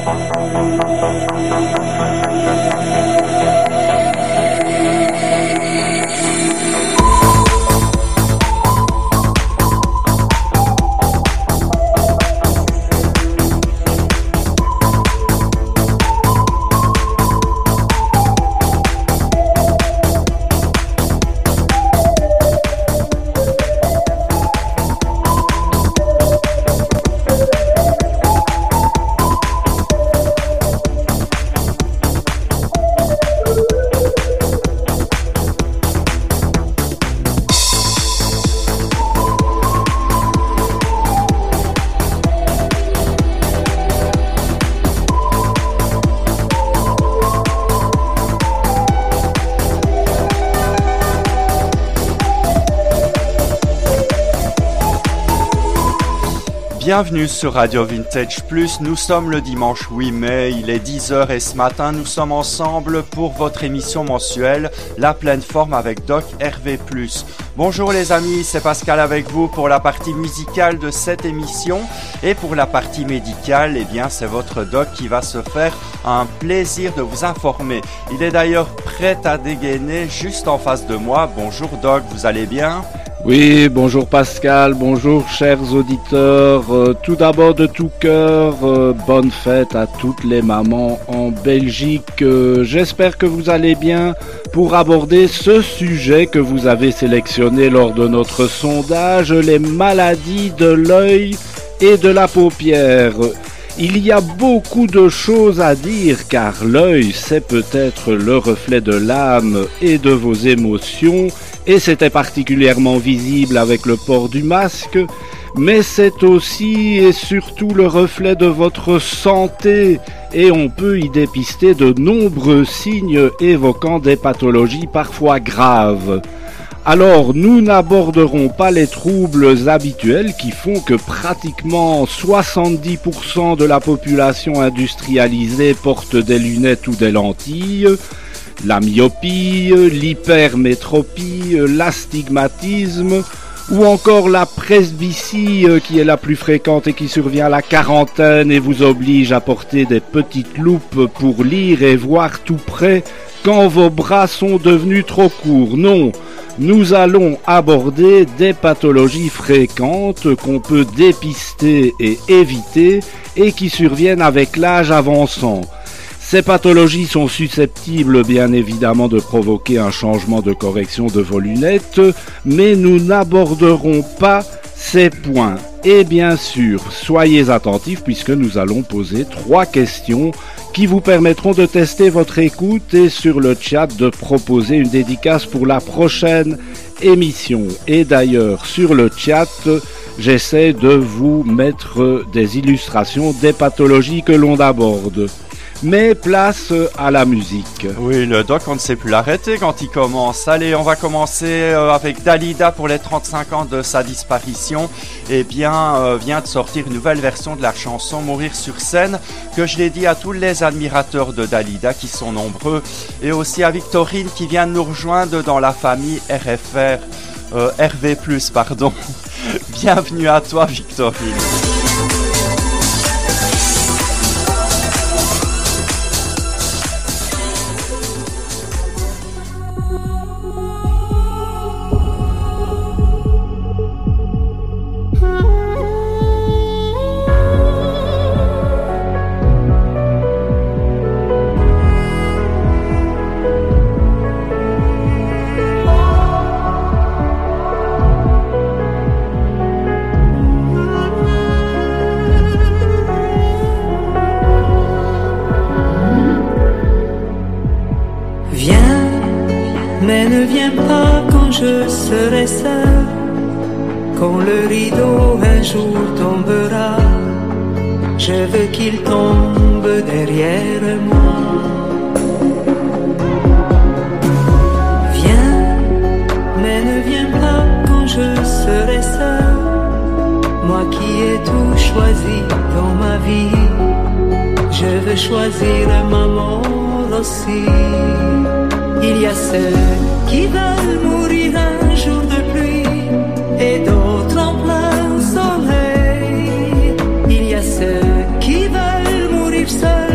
Bienvenue sur Radio Vintage Plus, nous sommes le dimanche 8 mai, il est 10h et ce matin nous sommes ensemble pour votre émission mensuelle La Pleine Forme avec Doc Hervé Plus. Bonjour les amis, c'est Pascal avec vous pour la partie musicale de cette émission et pour la partie médicale, eh bien c'est votre Doc qui va se faire un plaisir de vous informer. Il est d'ailleurs prêt à dégainer juste en face de moi. Bonjour Doc, vous allez bien ? Oui, bonjour Pascal, bonjour chers auditeurs. Tout d'abord de tout cœur, bonne fête à toutes les mamans en Belgique. J'espère que vous allez bien pour aborder ce sujet que vous avez sélectionné lors de notre sondage, les maladies de l'œil et de la paupière. Il y a beaucoup de choses à dire car l'œil c'est peut-être le reflet de l'âme et de vos émotions et c'était particulièrement visible avec le port du masque, mais c'est aussi et surtout le reflet de votre santé et on peut y dépister de nombreux signes évoquant des pathologies parfois graves. Alors, nous n'aborderons pas les troubles habituels qui font que pratiquement 70% de la population industrialisée porte des lunettes ou des lentilles, la myopie, l'hypermétropie, l'astigmatisme ou encore la presbytie qui est la plus fréquente et qui survient à la quarantaine et vous oblige à porter des petites loupes pour lire et voir tout près quand vos bras sont devenus trop courts. Non, nous allons aborder des pathologies fréquentes qu'on peut dépister et éviter et qui surviennent avec l'âge avançant. Ces pathologies sont susceptibles bien évidemment de provoquer un changement de correction de vos lunettes, mais nous n'aborderons pas ces points. Et bien sûr, soyez attentifs puisque nous allons poser 3 questions qui vous permettront de tester votre écoute et sur le chat de proposer une dédicace pour la prochaine émission. Et d'ailleurs, sur le chat, j'essaie de vous mettre des illustrations des pathologies que l'on aborde. Mais place à la musique. Oui, le Doc, on ne sait plus l'arrêter quand il commence. Allez, on va commencer avec Dalida pour les 35 ans de sa disparition. Eh bien, vient de sortir une nouvelle version de la chanson Mourir sur scène, que je l'ai dit à tous les admirateurs de Dalida, qui sont nombreux, et aussi à Victorine qui vient de nous rejoindre dans la famille RV+, pardon. Bienvenue à toi, Victorine. Je serai seul quand le rideau un jour tombera. Je veux qu'il tombe derrière moi. Viens, mais ne viens pas quand je serai seul. Moi qui ai tout choisi dans ma vie, je veux choisir ma mort aussi. Il y a ceux qui veulent mourir un jour de pluie et d'autres en plein soleil. Il y a ceux qui veulent mourir seuls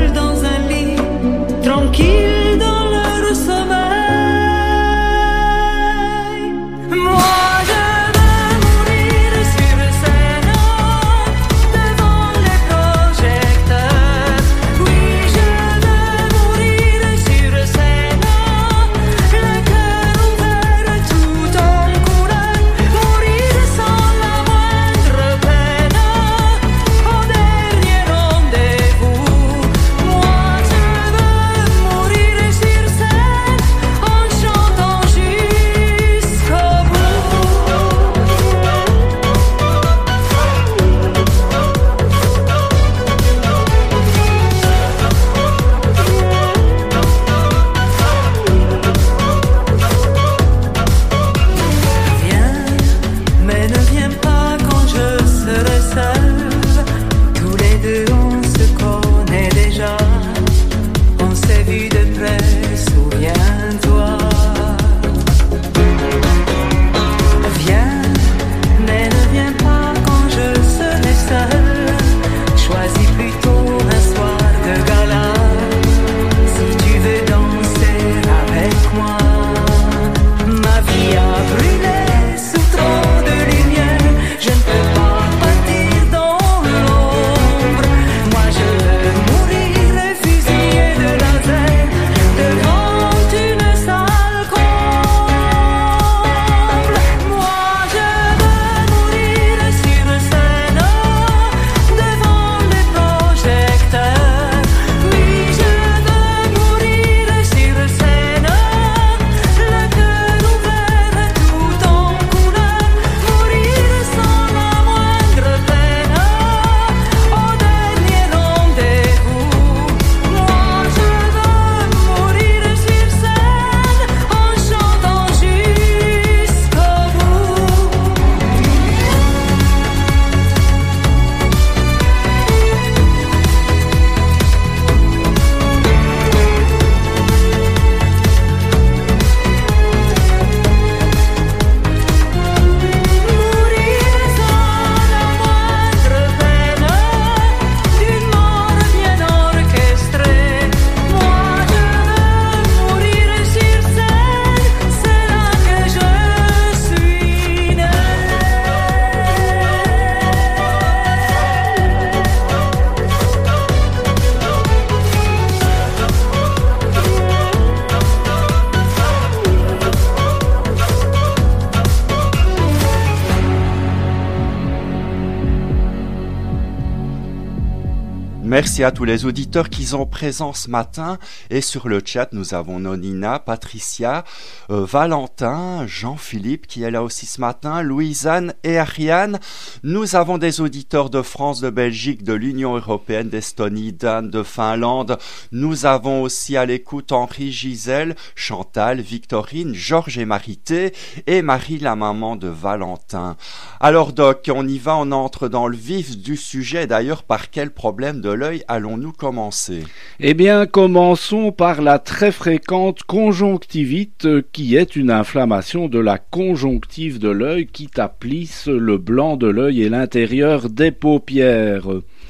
Merci à tous les auditeurs qui sont présents ce matin. Et sur le chat, nous avons Nonina, Patricia, Valentin, Jean-Philippe qui est là aussi ce matin, Louisanne et Ariane. Nous avons des auditeurs de France, de Belgique, de l'Union européenne, d'Estonie, d'Inde, de Finlande. Nous avons aussi à l'écoute Henri, Gisèle, Chantal, Victorine, Georges et Marité et Marie, la maman de Valentin. Alors Doc, on y va, on entre dans le vif du sujet. D'ailleurs, par quel problème de l'œil allons-nous commencer? Eh bien, commençons par la très fréquente conjonctivite qui est une inflammation de la conjonctive de l'œil qui tapisse le blanc de l'œil et l'intérieur des paupières.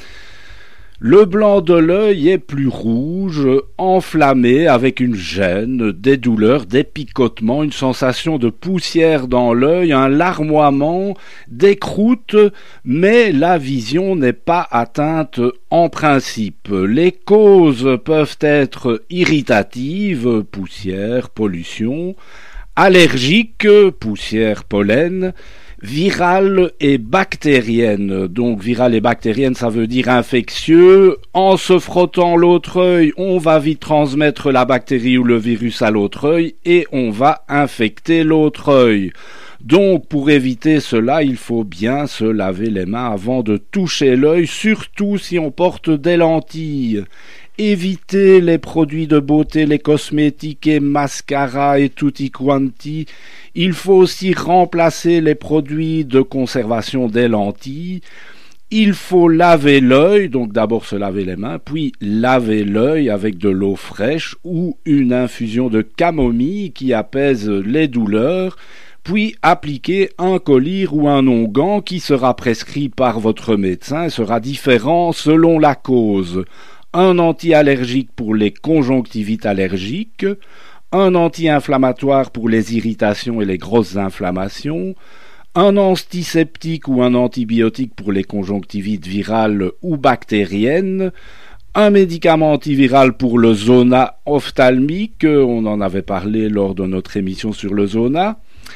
Le blanc de l'œil est plus rouge, enflammé avec une gêne, des douleurs, des picotements, une sensation de poussière dans l'œil, un larmoiement, des croûtes, mais la vision n'est pas atteinte en principe. Les causes peuvent être irritatives, poussière, pollution, allergiques, poussière, pollen, virale et bactérienne. Donc virale et bactérienne, ça veut dire infectieux. En se frottant l'autre œil, on va vite transmettre la bactérie ou le virus à l'autre œil et on va infecter l'autre œil. Donc pour éviter cela, il faut bien se laver les mains avant de toucher l'œil, surtout si on porte des lentilles. Évitez les produits de beauté, les cosmétiques et mascara et tutti quanti. Il faut aussi remplacer les produits de conservation des lentilles. Il faut laver l'œil, donc d'abord se laver les mains, puis laver l'œil avec de l'eau fraîche ou une infusion de camomille qui apaise les douleurs, puis appliquer un collyre ou un onguent qui sera prescrit par votre médecin et sera différent selon la cause. Un anti-allergique pour les conjonctivites allergiques, un anti-inflammatoire pour les irritations et les grosses inflammations, un antiseptique ou un antibiotique pour les conjonctivites virales ou bactériennes, un médicament antiviral pour le zona ophtalmique, on en avait parlé lors de notre émission sur le zona.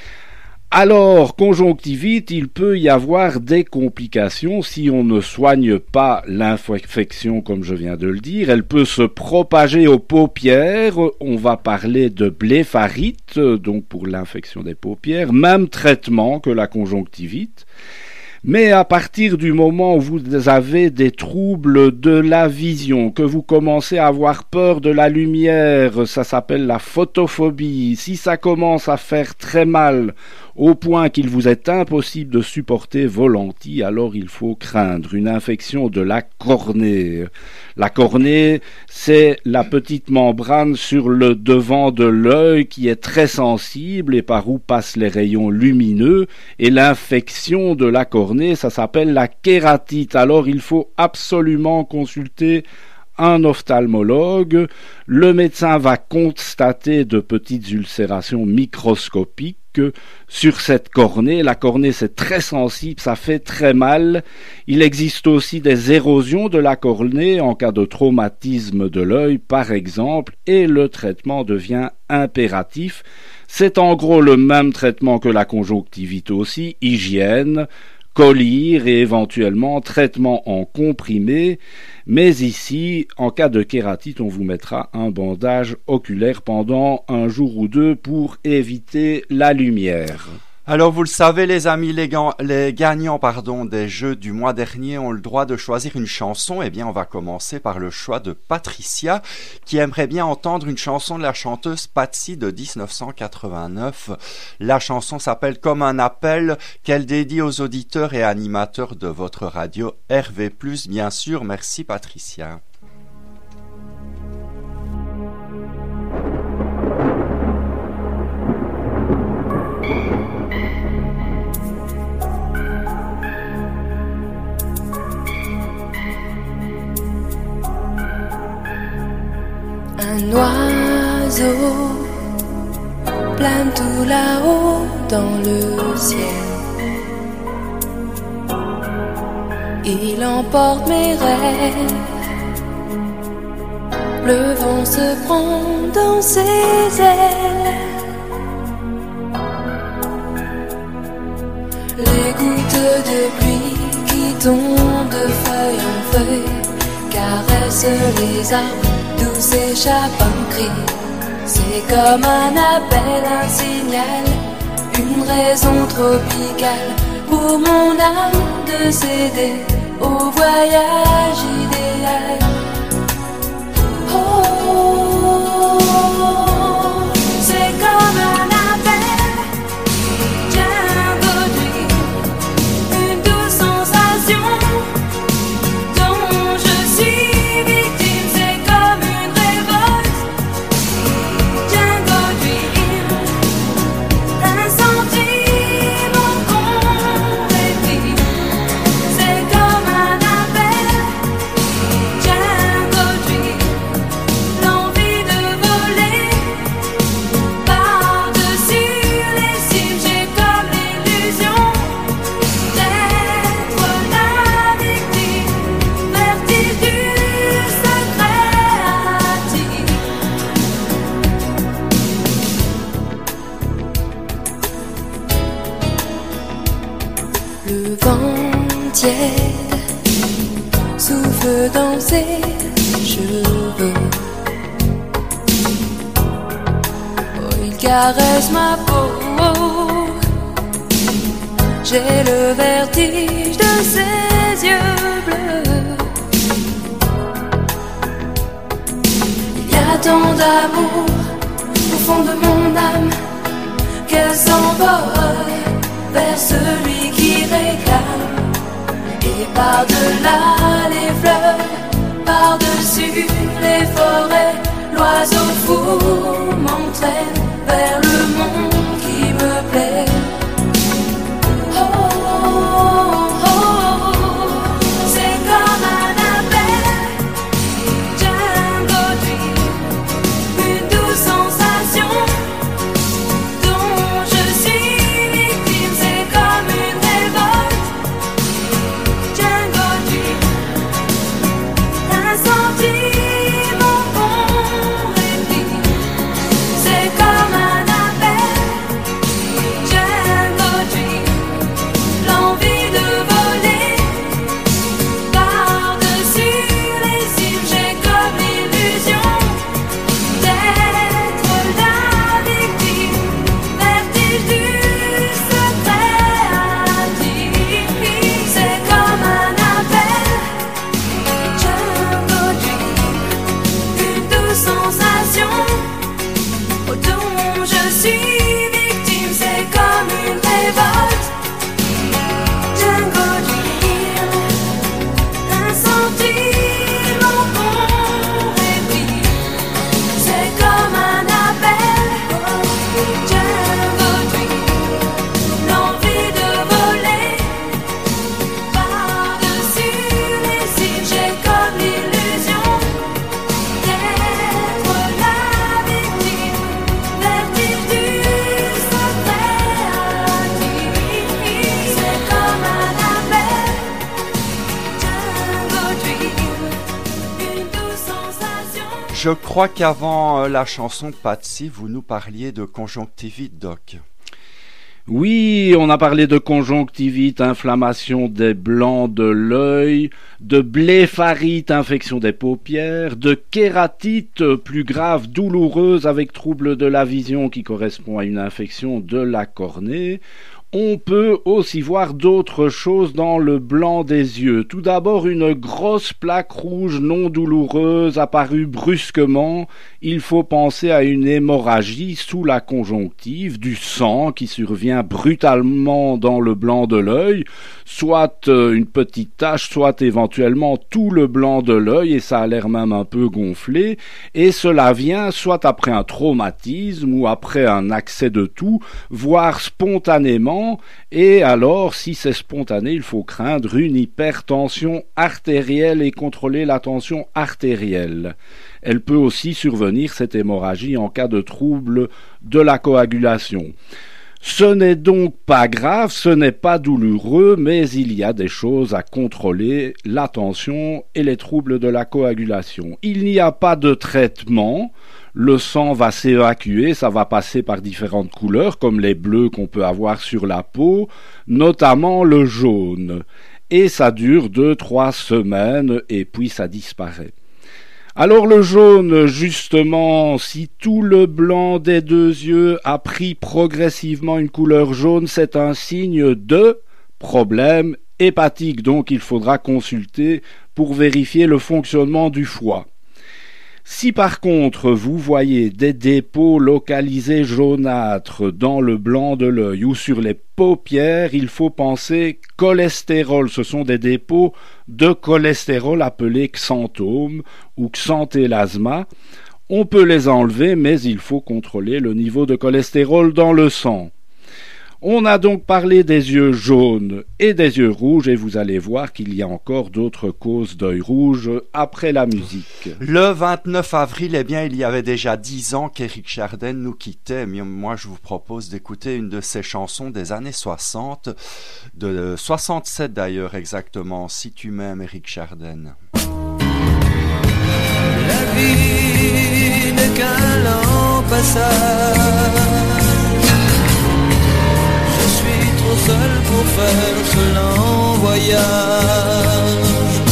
Alors, conjonctivite, il peut y avoir des complications si on ne soigne pas l'infection, comme je viens de le dire. Elle peut se propager aux paupières. On va parler de blépharite, donc pour l'infection des paupières. Même traitement que la conjonctivite. Mais à partir du moment où vous avez des troubles de la vision, que vous commencez à avoir peur de la lumière, ça s'appelle la photophobie, si ça commence à faire très mal, au point qu'il vous est impossible de supporter vos lentilles, alors il faut craindre une infection de la cornée. La cornée, c'est la petite membrane sur le devant de l'œil qui est très sensible et par où passent les rayons lumineux. Et l'infection de la cornée, ça s'appelle la kératite. Alors il faut absolument consulter un ophtalmologue. Le médecin va constater de petites ulcérations microscopiques sur cette cornée. La cornée, c'est très sensible, ça fait très mal. Il existe aussi des érosions de la cornée en cas de traumatisme de l'œil, par exemple, et le traitement devient impératif. C'est en gros le même traitement que la conjonctivite aussi, hygiène, collyre et éventuellement traitement en comprimé. Mais ici, en cas de kératite, on vous mettra un bandage oculaire pendant un jour ou deux pour éviter la lumière. Alors vous le savez les amis, les gagnants des jeux du mois dernier ont le droit de choisir une chanson. Eh bien on va commencer par le choix de Patricia qui aimerait bien entendre une chanson de la chanteuse Patsy de 1989. La chanson s'appelle Comme un appel qu'elle dédie aux auditeurs et animateurs de votre radio RV+, bien sûr. Merci Patricia. Un oiseau plane tout là-haut dans le ciel. Il emporte mes rêves. Le vent se prend dans ses ailes. Les gouttes de pluie qui tombent de feuille en feuille, car traverse les arbres, d'où s'échappe un cri. C'est comme un appel, un signal, une raison tropicale pour mon âme de céder au voyage idéal. Oh, c'est comme un appel, Jungle Dream, une douce sensation dont je suis victime. C'est comme une révolte, Jungle Dream, un sentiment qu'on répit. C'est comme un appel, Jungle Dream, l'envie de voler par-dessus les cimes. J'ai comme l'illusion d'être la victime, vertige du secret intime. Le vent tiède souffle dans ses cheveux. Oh, il caresse ma peau. J'ai le vertige de ses yeux bleus. Il y a tant d'amour au fond de mon âme qu'elle s'envole vers celui qui réclame. Et par-delà les fleurs, par-dessus les forêts, l'oiseau fou m'entraîne vers le monde qui me plaît. Oh, oh, oh, c'est comme un appel, Jungle Dream, une douce sensation dont je suis victime. C'est comme une révolte, Jungle Dream, un sentiment qu'on répit. C'est comme un appel, Jungle Dream, l'envie de voler par-dessus les cimes. J'ai comme l'illusion d'être la victime, vertige du secret intime. C'est comme un appel, Jungle Dream, une douce sensation dont je suis victime. C'est comme une révolte, Jungle Dream, un sentiment qu'on répit. C'est comme un appel, Jungle Dream, l'envie de voler par-dessus les cimes. J'ai comme l'illusion d'être la victime, vertige du secret intime. C'est comme un appel, Jungle Dream, une douce sensation. Je crois qu'avant la chanson de Patsy, vous nous parliez de conjonctivite, Doc. Oui, on a parlé de conjonctivite, inflammation des blancs de l'œil, de blépharite, infection des paupières, de kératite plus grave, douloureuse avec trouble de la vision qui correspond à une infection de la cornée. On peut aussi voir d'autres choses dans le blanc des yeux. Tout d'abord, une grosse plaque rouge non douloureuse apparue brusquement. Il faut penser à une hémorragie sous la conjonctive, du sang qui survient brutalement dans le blanc de l'œil, soit une petite tache, soit éventuellement tout le blanc de l'œil, et ça a l'air même un peu gonflé, et cela vient soit après un traumatisme ou après un accès de toux, voire spontanément. Et alors, si c'est spontané, il faut craindre une hypertension artérielle et contrôler la tension artérielle. Elle peut aussi survenir, cette hémorragie, en cas de trouble de la coagulation. Ce n'est donc pas grave, ce n'est pas douloureux, mais il y a des choses à contrôler, la tension et les troubles de la coagulation. Il n'y a pas de traitement. Le sang va s'évacuer, ça va passer par différentes couleurs, comme les bleus qu'on peut avoir sur la peau, notamment le jaune. Et ça dure 2-3 semaines, et puis ça disparaît. Alors le jaune, justement, si tout le blanc des deux yeux a pris progressivement une couleur jaune, c'est un signe de problème hépatique. Donc il faudra consulter pour vérifier le fonctionnement du foie. Si par contre vous voyez des dépôts localisés jaunâtres dans le blanc de l'œil ou sur les paupières, il faut penser cholestérol. Ce sont des dépôts de cholestérol appelés xanthome ou xanthelasma. On peut les enlever, mais il faut contrôler le niveau de cholestérol dans le sang. On a donc parlé des yeux jaunes et des yeux rouges et vous allez voir qu'il y a encore d'autres causes d'œil rouge après la musique. Le 29 avril, il y avait déjà 10 ans qu'Éric Chardin nous quittait. Moi, je vous propose d'écouter une de ses chansons des années 60, de 67 d'ailleurs exactement, Si tu m'aimes, Éric Chardin. La vie n'est qu'un lent passage. Trop seul pour faire ce lent voyage.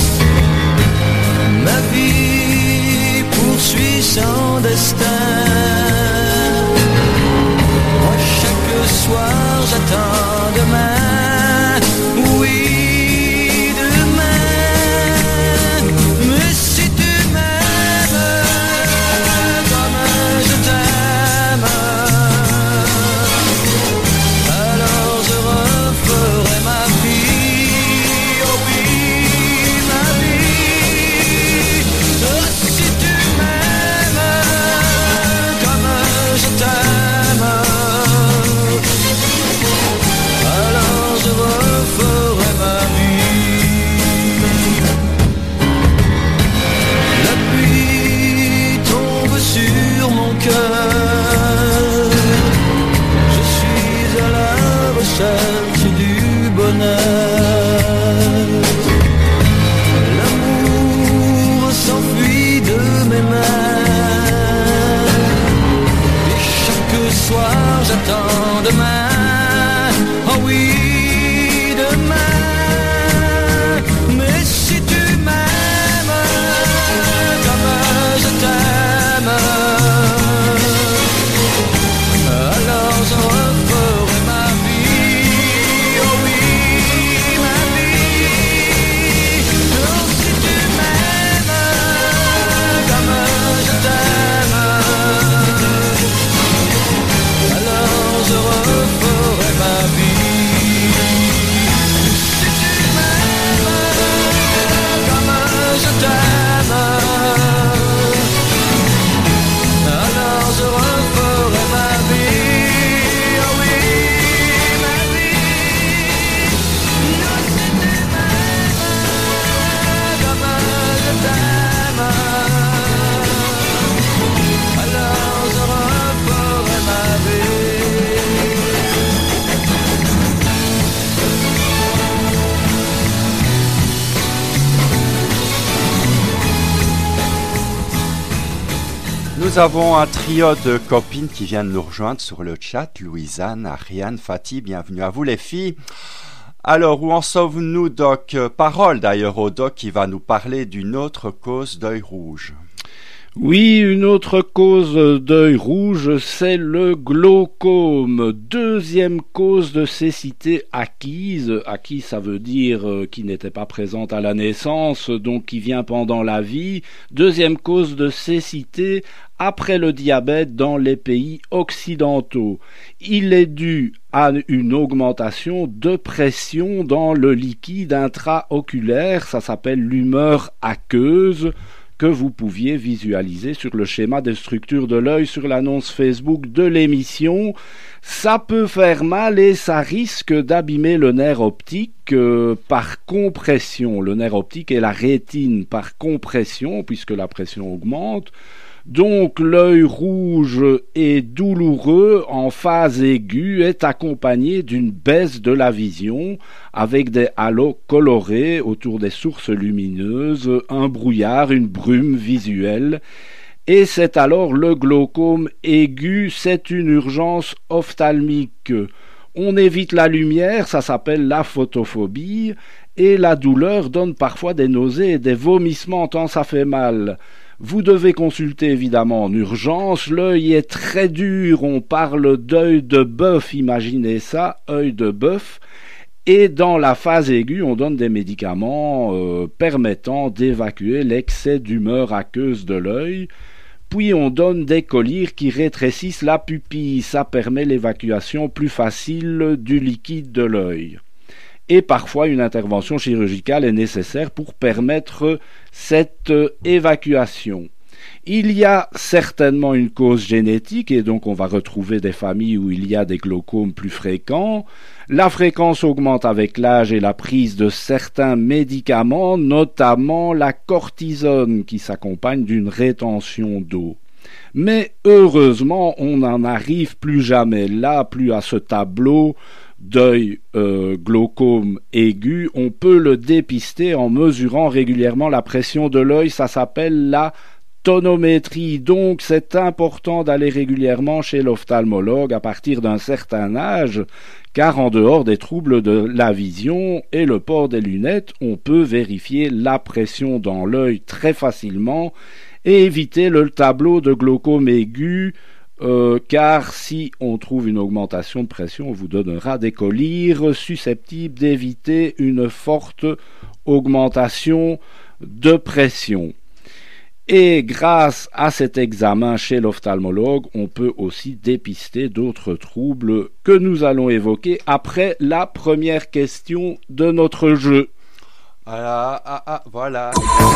Ma vie poursuit son destin. Moi chaque soir j'attends demain. Oui, demain. Mais si tu m'aimes comme je t'aime, ferai ma vie, oh oui, ma vie. Oh, si tu m'aimes comme je t'aime, alors je referai ma vie. La pluie tombe sur mon cœur. Je suis à la recherche du bonheur. L'amour s'enfuit de mes mains. Et chaque soir j'attends demain. Oh oui, demain. Mais si tu m'aimes comme je t'aime, alors je referai ma vie. Oh oui, ma vie. Oh, si tu m'aimes comme je t'aime, alors je referai ma vie. Si tu m'aimes comme je t'aime, alors je referai ma vie. Oh oui, ma vie. Non, si tu m'aimes comme je t'aime, alors je referai ma vie. Nous avons un trio de copines qui viennent nous rejoindre sur le chat. Louisanne, Ariane, Fatih, bienvenue à vous les filles. Alors, où en sommes-nous, Doc? Parole d'ailleurs au Doc qui va nous parler d'une autre cause d'œil rouge. Oui, une autre cause d'œil rouge, c'est le glaucome. Deuxième cause de cécité acquise. Acquise, ça veut dire qui n'était pas présente à la naissance, donc qui vient pendant la vie. Deuxième cause de cécité après le diabète dans les pays occidentaux. Il est dû à une augmentation de pression dans le liquide intraoculaire, ça s'appelle l'humeur aqueuse, que vous pouviez visualiser sur le schéma des structures de l'œil sur l'annonce Facebook de l'émission. Ça peut faire mal et ça risque d'abîmer le nerf optique par compression. Le nerf optique est la rétine par compression puisque la pression augmente. Donc l'œil rouge et douloureux en phase aiguë est accompagné d'une baisse de la vision avec des halos colorés autour des sources lumineuses, un brouillard, une brume visuelle. Et c'est alors le glaucome aigu, c'est une urgence ophtalmique. On évite la lumière, ça s'appelle la photophobie, et la douleur donne parfois des nausées et des vomissements tant ça fait mal. Vous devez consulter évidemment en urgence, l'œil est très dur, on parle d'œil de bœuf, imaginez ça, œil de bœuf. Et dans la phase aiguë, on donne des médicaments permettant d'évacuer l'excès d'humeur aqueuse de l'œil. Puis on donne des collyres qui rétrécissent la pupille. Ça permet l'évacuation plus facile du liquide de l'œil. Et parfois une intervention chirurgicale est nécessaire pour permettre cette évacuation. Il y a certainement une cause génétique et donc on va retrouver des familles où il y a des glaucomes plus fréquents. La fréquence augmente avec l'âge et la prise de certains médicaments, notamment la cortisone qui s'accompagne d'une rétention d'eau. Mais heureusement, on n'en arrive plus jamais là, plus à ce tableau d'œil glaucome aigu. On peut le dépister en mesurant régulièrement la pression de l'œil, ça s'appelle la tonométrie. Donc c'est important d'aller régulièrement chez l'ophtalmologue à partir d'un certain âge, car en dehors des troubles de la vision et le port des lunettes, on peut vérifier la pression dans l'œil très facilement et éviter le tableau de glaucome aigu, car si on trouve une augmentation de pression, on vous donnera des collyres susceptibles d'éviter une forte augmentation de pression. Et grâce à cet examen chez l'ophtalmologue, on peut aussi dépister d'autres troubles que nous allons évoquer après la première question de notre jeu. Voilà.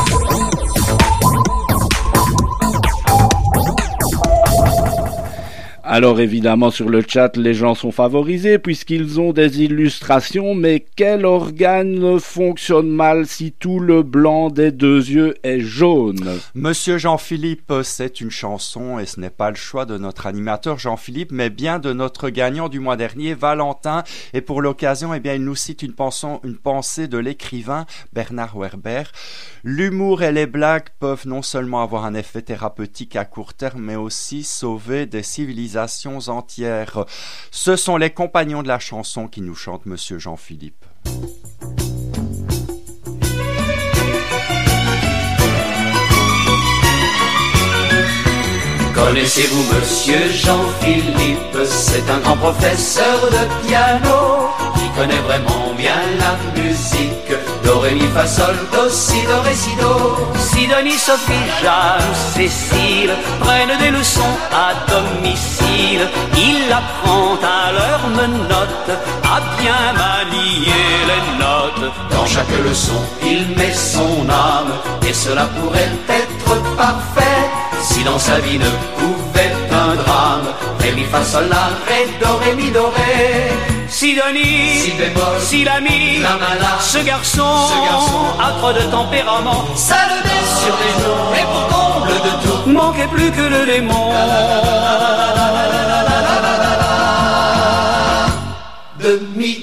Alors évidemment sur le chat les gens sont favorisés puisqu'ils ont des illustrations, mais quel organe fonctionne mal si tout le blanc des deux yeux est jaune? Monsieur Jean-Philippe, c'est une chanson et ce n'est pas le choix de notre animateur Jean-Philippe, mais bien de notre gagnant du mois dernier, Valentin. Et pour l'occasion, il nous cite une pensée de l'écrivain Bernard Werber. L'humour et les blagues peuvent non seulement avoir un effet thérapeutique à court terme, mais aussi sauver des civilisations entières. Ce sont les compagnons de la chanson qui nous chantent Monsieur Jean-Philippe. Connaissez-vous Monsieur Jean-Philippe? C'est un grand professeur de piano qui connaît vraiment bien la musique. Do, ré, mi, fa, sol, do, si, do, ré, si, do. Sidonie, Sophie, Jeanne, Cécile prennent des leçons à domicile. Il apprend à leurs menottes à bien manier les notes. Dans chaque leçon, il met son âme et cela pourrait être parfait si dans sa vie ne pouvait un drame. Ré, mi, fa, sol, la, ré, do, ré, mi, do, ré. Sidonie, si bémol, si la mi, la mala. Ce garçon a trop de tempérament. Ça le met sur les genoux et pour comble de tout, manquait plus que le démon de midi.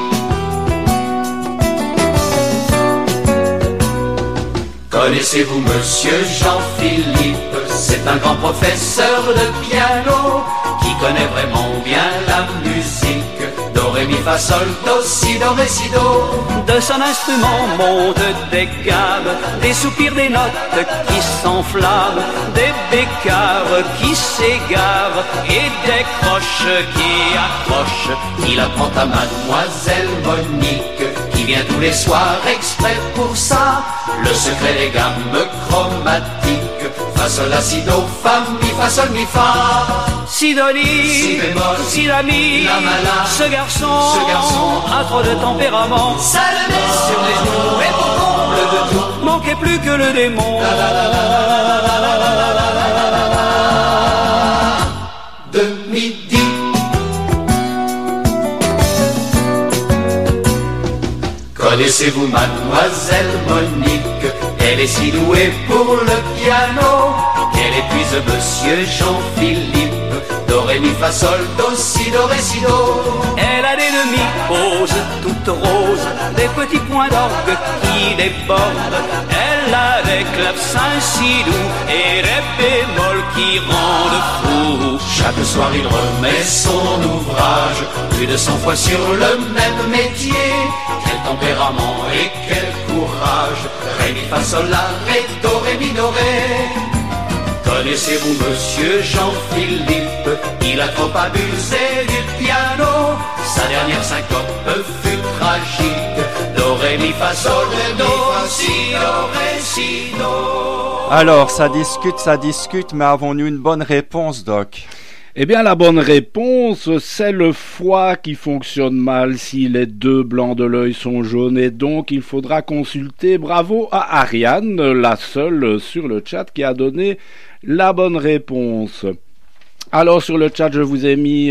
Connaissez-vous Monsieur Jean-Philippe? C'est un grand professeur de piano qui connaît vraiment bien la musique. Do, ré, mi, fa, sol, do, si, do, ré, si, do. De son instrument montent des gammes, des soupirs, des notes qui s'enflamment, des bécares qui s'égarent et des croches qui accrochent. Il apprend à mademoiselle Monique qui vient tous les soirs exprès pour ça. Le secret des gammes chromatiques. Fa, sol, la, si, do, fa, mi, fa, sol, mi, fa. Sidonie, si bémol, si la mi, la mala. Ce garçon a trop de tempérament. Ça le met sur les genoux et pour comble de tout, manquait plus que le démon de midi. Connaissez-vous mademoiselle Monique? Elle est si douée pour le piano qu'elle épuise Monsieur Jean-Philippe. Do, ré, mi, fa, sol, do, si, do, ré, si, do. Elle a des demi-poses toutes roses, des petits points d'orgue qui débordent. Elle a des clavecins si doux et des bémols qui rendent fou. Chaque soir il remet son ouvrage plus de 100 fois sur le même métier. Quel tempérament et quel courage sauvage. Ré, mi, fa, sol, la, ré, do, ré, mi, do, ré. Connaissez-vous monsieur Jean-Philippe? Il a trop abusé du piano. Sa dernière syncope fut tragique. Do, ré, mi, fa, sol, do, si, do, ré, si, do. Alors, ça discute, mais avons-nous une bonne réponse, Doc? Eh bien, la bonne réponse, c'est le foie qui fonctionne mal si les deux blancs de l'œil sont jaunes, et donc il faudra consulter. Bravo à Ariane, la seule sur le chat qui a donné la bonne réponse. Alors sur le chat, je vous ai mis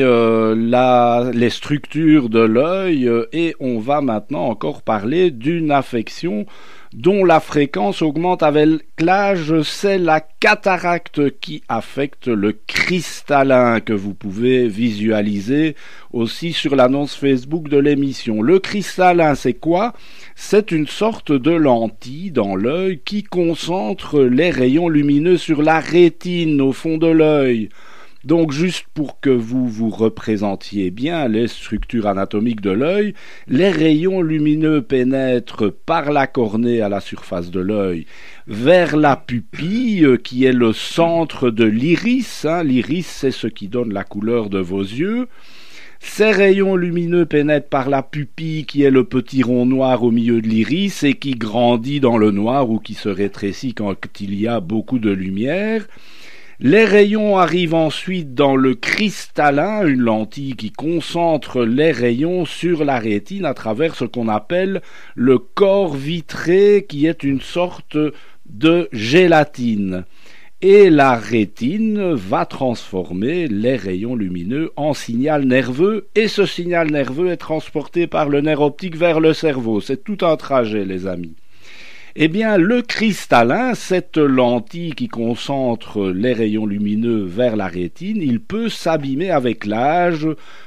les structures de l'œil et on va maintenant encore parler d'une affection dont la fréquence augmente avec l'âge, c'est la cataracte qui affecte le cristallin que vous pouvez visualiser aussi sur l'annonce Facebook de l'émission. Le cristallin, c'est quoi? C'est une sorte de lentille dans l'œil qui concentre les rayons lumineux sur la rétine au fond de l'œil. Donc juste pour que vous vous représentiez bien les structures anatomiques de l'œil, les rayons lumineux pénètrent par la cornée à la surface de l'œil vers la pupille qui est le centre de l'iris. L'iris, c'est ce qui donne la couleur de vos yeux. Ces rayons lumineux pénètrent par la pupille qui est le petit rond noir au milieu de l'iris et qui grandit dans le noir ou qui se rétrécit quand il y a beaucoup de lumière. Les rayons arrivent ensuite dans le cristallin, une lentille qui concentre les rayons sur la rétine à travers ce qu'on appelle le corps vitré, qui est une sorte de gélatine. Et la rétine va transformer les rayons lumineux en signal nerveux, et ce signal nerveux est transporté par le nerf optique vers le cerveau. C'est tout un trajet, les amis. Eh bien, le cristallin, cette lentille qui concentre les rayons lumineux vers la rétine, il peut s'abîmer avec l'âge,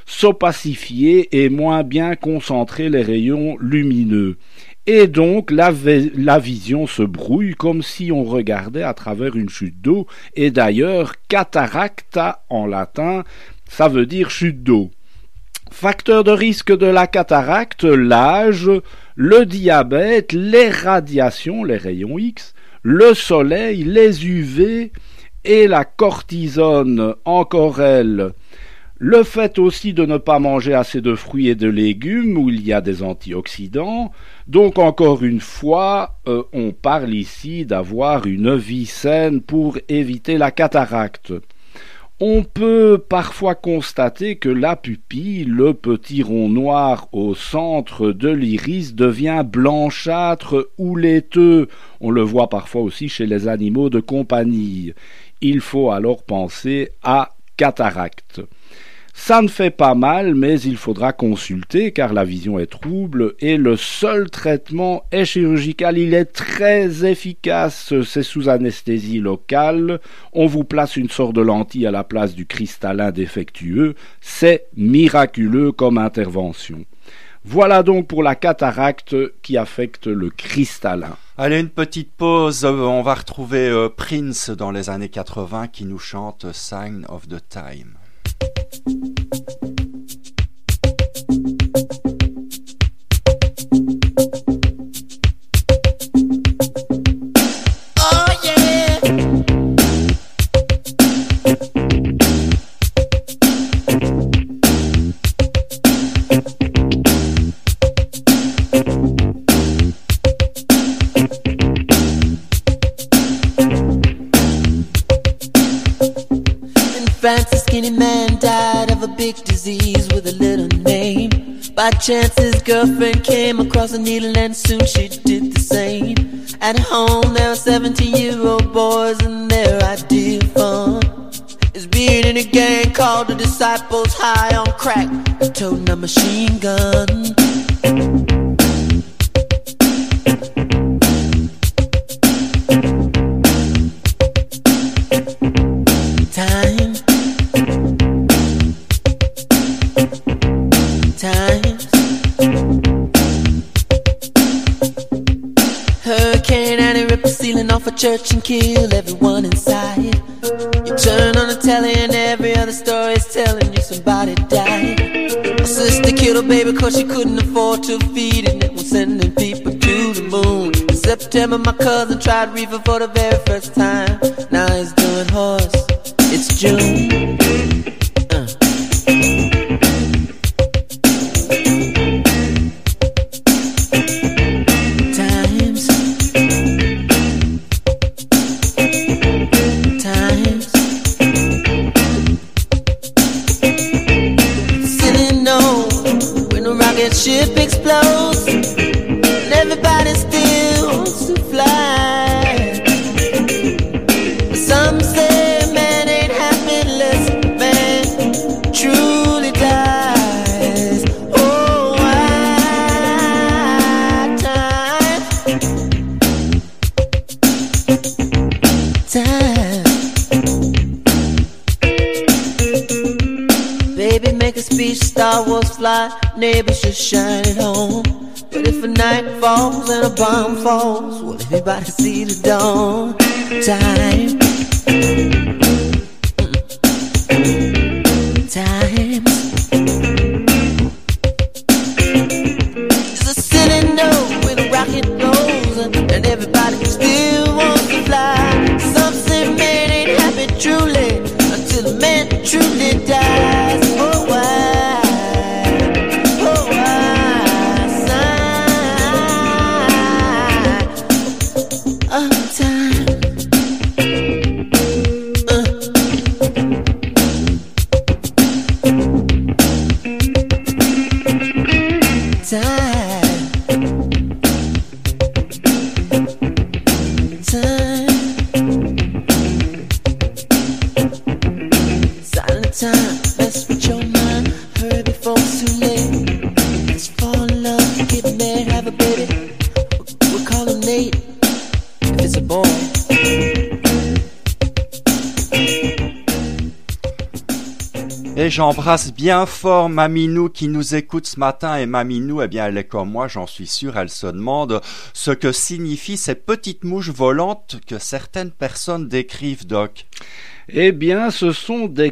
s'opacifier et moins bien concentrer les rayons lumineux. Et donc, la vision se brouille comme si on regardait à travers une chute d'eau. Et d'ailleurs, cataracta en latin, ça veut dire chute d'eau. Facteur de risque de la cataracte, l'âge, le diabète, les radiations, les rayons X, le soleil, les UV et la cortisone, encore elle. Le fait aussi de ne pas manger assez de fruits et de légumes où il y a des antioxydants. Donc encore une fois, on parle ici d'avoir une vie saine pour éviter la cataracte. On peut parfois constater que la pupille, le petit rond noir au centre de l'iris, devient blanchâtre ou laiteux. On le voit parfois aussi chez les animaux de compagnie. Il faut alors penser à cataracte. Ça ne fait pas mal, mais il faudra consulter car la vision est trouble et le seul traitement est chirurgical. Il est très efficace, c'est sous anesthésie locale. On vous place une sorte de lentille à la place du cristallin défectueux. C'est miraculeux comme intervention. Voilà donc pour la cataracte qui affecte le cristallin. Allez, une petite pause. On va retrouver Prince dans les années 80 qui nous chante Sign of the Time. France, a skinny man died of a big disease with a little name. By chance his girlfriend came across a needle and soon she did the same. At home there were 17-year-old boys and their idea of fun is being in a gang called the Disciples, high on crack and toting a machine gun. Off a church and kill everyone inside. You turn on the telly and every other story is telling you somebody died. My sister killed her baby cause she couldn't afford to feed it and was sending people to the moon. September, my cousin tried reefer for the very first time. Now he's doing horse. It's June. Ship explodes and everybody still wants to fly. Some say man ain't happy unless man truly dies. Oh, why time. Baby, make a speech, Star Wars fly. Neighbors just shine at home. But if a night falls and a bomb falls, will everybody see the dawn? Time. Time. There's a silly note when a rocket goes and everybody still wants to fly. Some say man ain't happy truly until the man truly dies. Oh, why? Et j'embrasse bien fort Maminou qui nous écoute ce matin. Et Maminou, eh bien, elle est comme moi, j'en suis sûr. Elle se demande ce que signifient ces petites mouches volantes que certaines personnes décrivent, Doc. Eh bien, ce sont des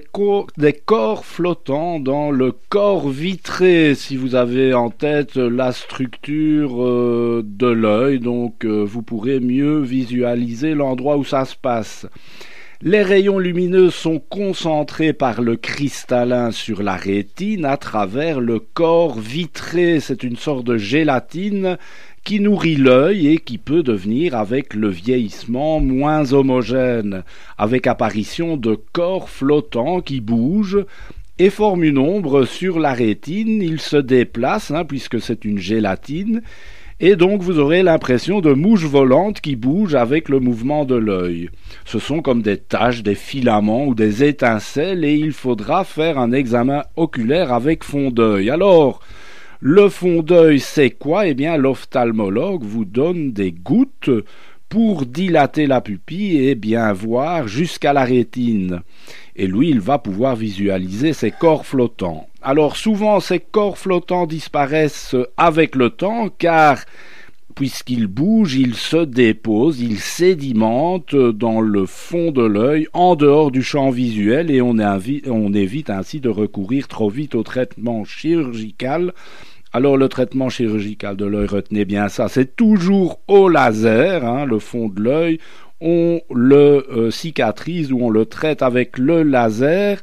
corps flottants dans le corps vitré, si vous avez en tête la structure de l'œil. Donc, vous pourrez mieux visualiser l'endroit où ça se passe. Les rayons lumineux sont concentrés par le cristallin sur la rétine à travers le corps vitré. C'est une sorte de gélatine qui nourrit l'œil et qui peut devenir, avec le vieillissement, moins homogène, avec apparition de corps flottants qui bougent et forment une ombre sur la rétine. Ils se déplacent, puisque c'est une gélatine, et donc vous aurez l'impression de mouches volantes qui bougent avec le mouvement de l'œil. Ce sont comme des taches, des filaments ou des étincelles, et il faudra faire un examen oculaire avec fond d'œil. Alors, le fond d'œil, c'est quoi? Eh bien, l'ophtalmologue vous donne des gouttes pour dilater la pupille et bien voir jusqu'à la rétine. Et lui, il va pouvoir visualiser ces corps flottants. Alors, souvent, ces corps flottants disparaissent avec le temps, car puisqu'ils bougent, ils se déposent, ils sédimentent dans le fond de l'œil, en dehors du champ visuel, et on évite ainsi de recourir trop vite au traitement chirurgical. Alors le traitement chirurgical de l'œil, retenez bien ça, c'est toujours au laser, le fond de l'œil, on le cicatrise ou on le traite avec le laser,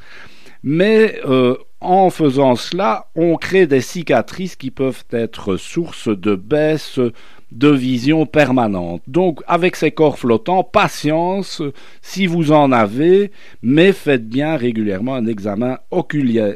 mais en faisant cela, on crée des cicatrices qui peuvent être source de baisse de vision permanente. Donc avec ces corps flottants, patience si vous en avez, mais faites bien régulièrement un examen oculaire.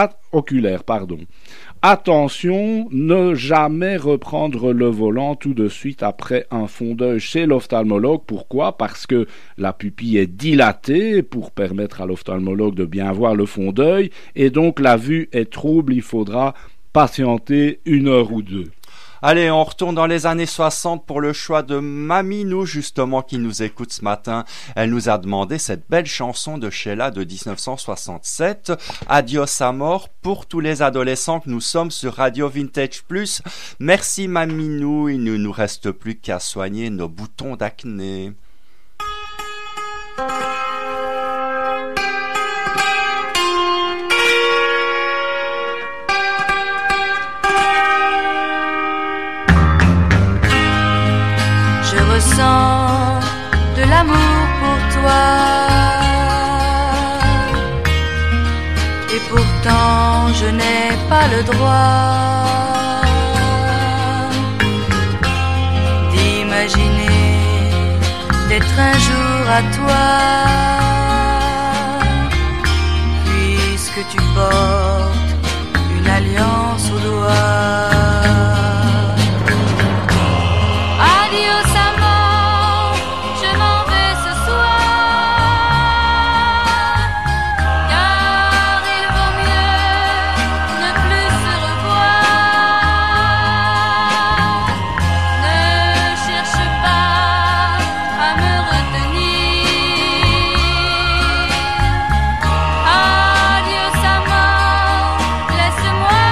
Attention, ne jamais reprendre le volant tout de suite après un fond d'œil chez l'ophtalmologue. Pourquoi? Parce que la pupille est dilatée pour permettre à l'ophtalmologue de bien voir le fond d'œil, et donc la vue est trouble, il faudra patienter 1 heure ou 2. Allez, on retourne dans les années 60 pour le choix de Maminou, justement, qui nous écoute ce matin. Elle nous a demandé cette belle chanson de Sheila de 1967, Adios Amor, pour tous les adolescents que nous sommes sur Radio Vintage Plus. Merci Maminou, il ne nous reste plus qu'à soigner nos boutons d'acné. ressens de l'amour pour toi. Et pourtant je n'ai pas le droit d'imaginer d'être un jour à toi, puisque tu portes une alliance au doigt. Adios amant, je m'en vais ce soir, car il vaut mieux ne plus se revoir. Ne cherche pas à me retenir. Adios amant, laisse-moi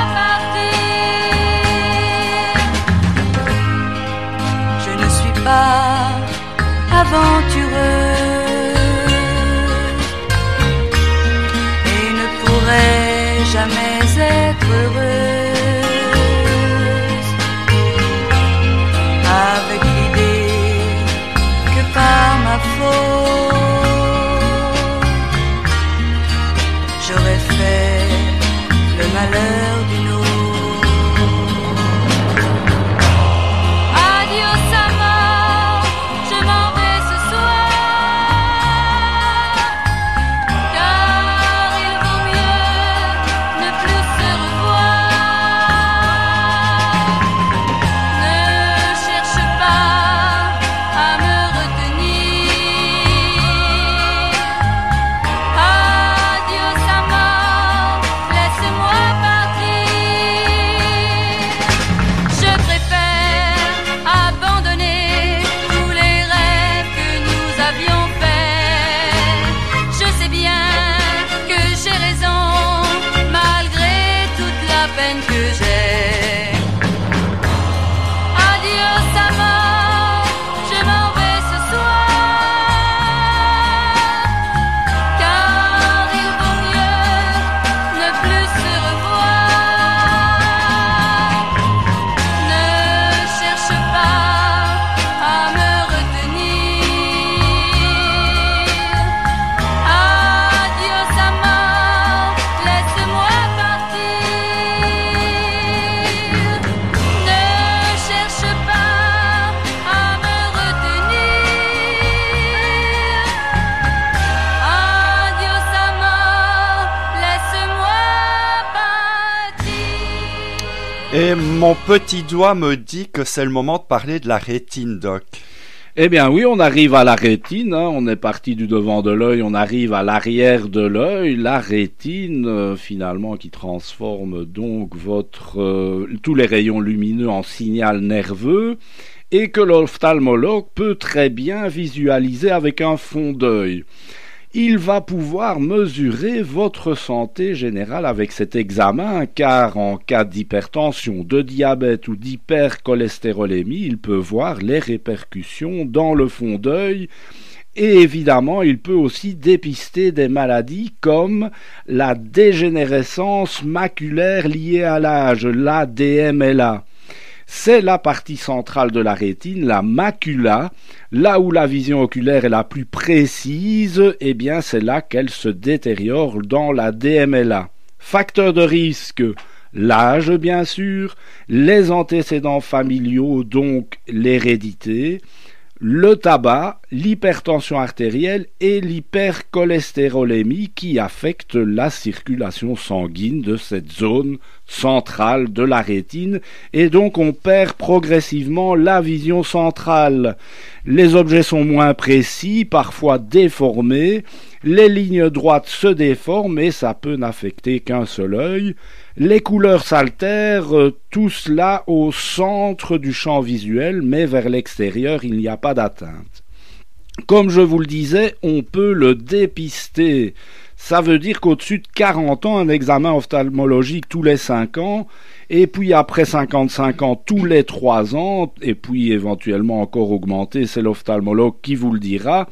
partir. Je ne suis pas aventureuse et ne pourrai jamais être heureuse avec l'idée que par ma faute j'aurais fait le malheur d'une autre. Adios amant, je m'en vais ce soir, car il vaut mieux ne plus se revoir. Ne cherche pas à me retenir. Adios amant, laisse-moi partir. Je préfère abandonner tous les rêves que nous avions faits. Je sais bien que j'ai raison, malgré toute la peine que j'ai. Adios amant, je m'en vais ce soir, car il vaut mieux ne plus se revoir. Ne cherche pas à me retenir. Adios amant, laisse-moi partir. Ne cherche pas à me retenir. Adios amant, laisse-moi partir. Et mon petit doigt me dit que c'est le moment de parler de la rétine, Doc. Eh bien oui, on arrive à la rétine, hein. On est parti du devant de l'œil, on arrive à l'arrière de l'œil, la rétine finalement qui transforme donc tous les rayons lumineux en signal nerveux et que l'ophtalmologue peut très bien visualiser avec un fond d'œil. Il va pouvoir mesurer votre santé générale avec cet examen, car en cas d'hypertension, de diabète ou d'hypercholestérolémie, il peut voir les répercussions dans le fond d'œil. Et évidemment, il peut aussi dépister des maladies comme la dégénérescence maculaire liée à l'âge, la DMLA. C'est la partie centrale de la rétine, la macula, là où la vision oculaire est la plus précise, eh bien c'est là qu'elle se détériore dans la DMLA. Facteur de risque, l'âge bien sûr, les antécédents familiaux, donc l'hérédité, le tabac, l'hypertension artérielle et l'hypercholestérolémie qui affectent la circulation sanguine de cette zone centrale de la rétine, et donc on perd progressivement la vision centrale. Les objets sont moins précis, parfois déformés, les lignes droites se déforment et ça peut n'affecter qu'un seul œil. Les couleurs s'altèrent, tout cela au centre du champ visuel, mais vers l'extérieur il n'y a pas d'atteinte. Comme je vous le disais, on peut le dépister. Ça veut dire qu'au-dessus de 40 ans, un examen ophtalmologique tous les 5 ans, et puis après 55 ans, tous les 3 ans, et puis éventuellement encore augmenté, c'est l'ophtalmologue qui vous le dira.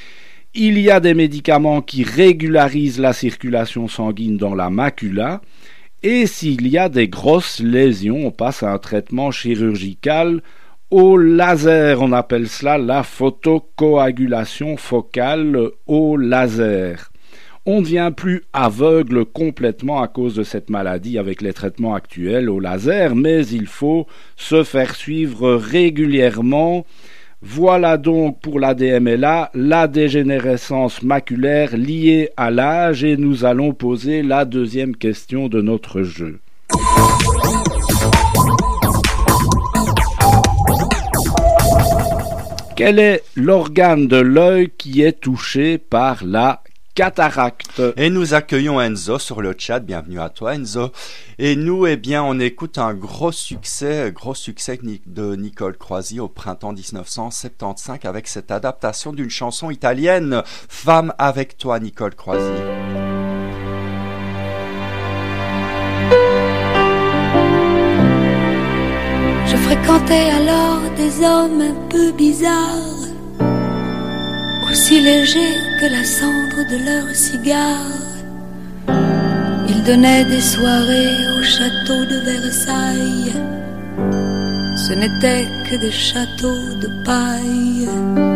Il y a des médicaments qui régularisent la circulation sanguine dans la macula, et s'il y a des grosses lésions, on passe à un traitement chirurgical au laser. On appelle cela la photocoagulation focale au laser. On ne devient plus aveugle complètement à cause de cette maladie avec les traitements actuels au laser, mais il faut se faire suivre régulièrement. Voilà donc pour la DMLA, la dégénérescence maculaire liée à l'âge, et nous allons poser la deuxième question de notre jeu. Quel est l'organe de l'œil qui est touché par la cataracte? Et nous accueillons Enzo sur le chat. Bienvenue à toi, Enzo. Et nous, eh bien, on écoute un gros succès de Nicole Croisi au printemps 1975 avec cette adaptation d'une chanson italienne, Femme avec toi, Nicole Croisi. Je fréquentais alors des hommes un peu bizarres, aussi légers que la cendre de leur cigare. Ils donnaient des soirées au château de Versailles. Ce n'étaient que des châteaux de paille.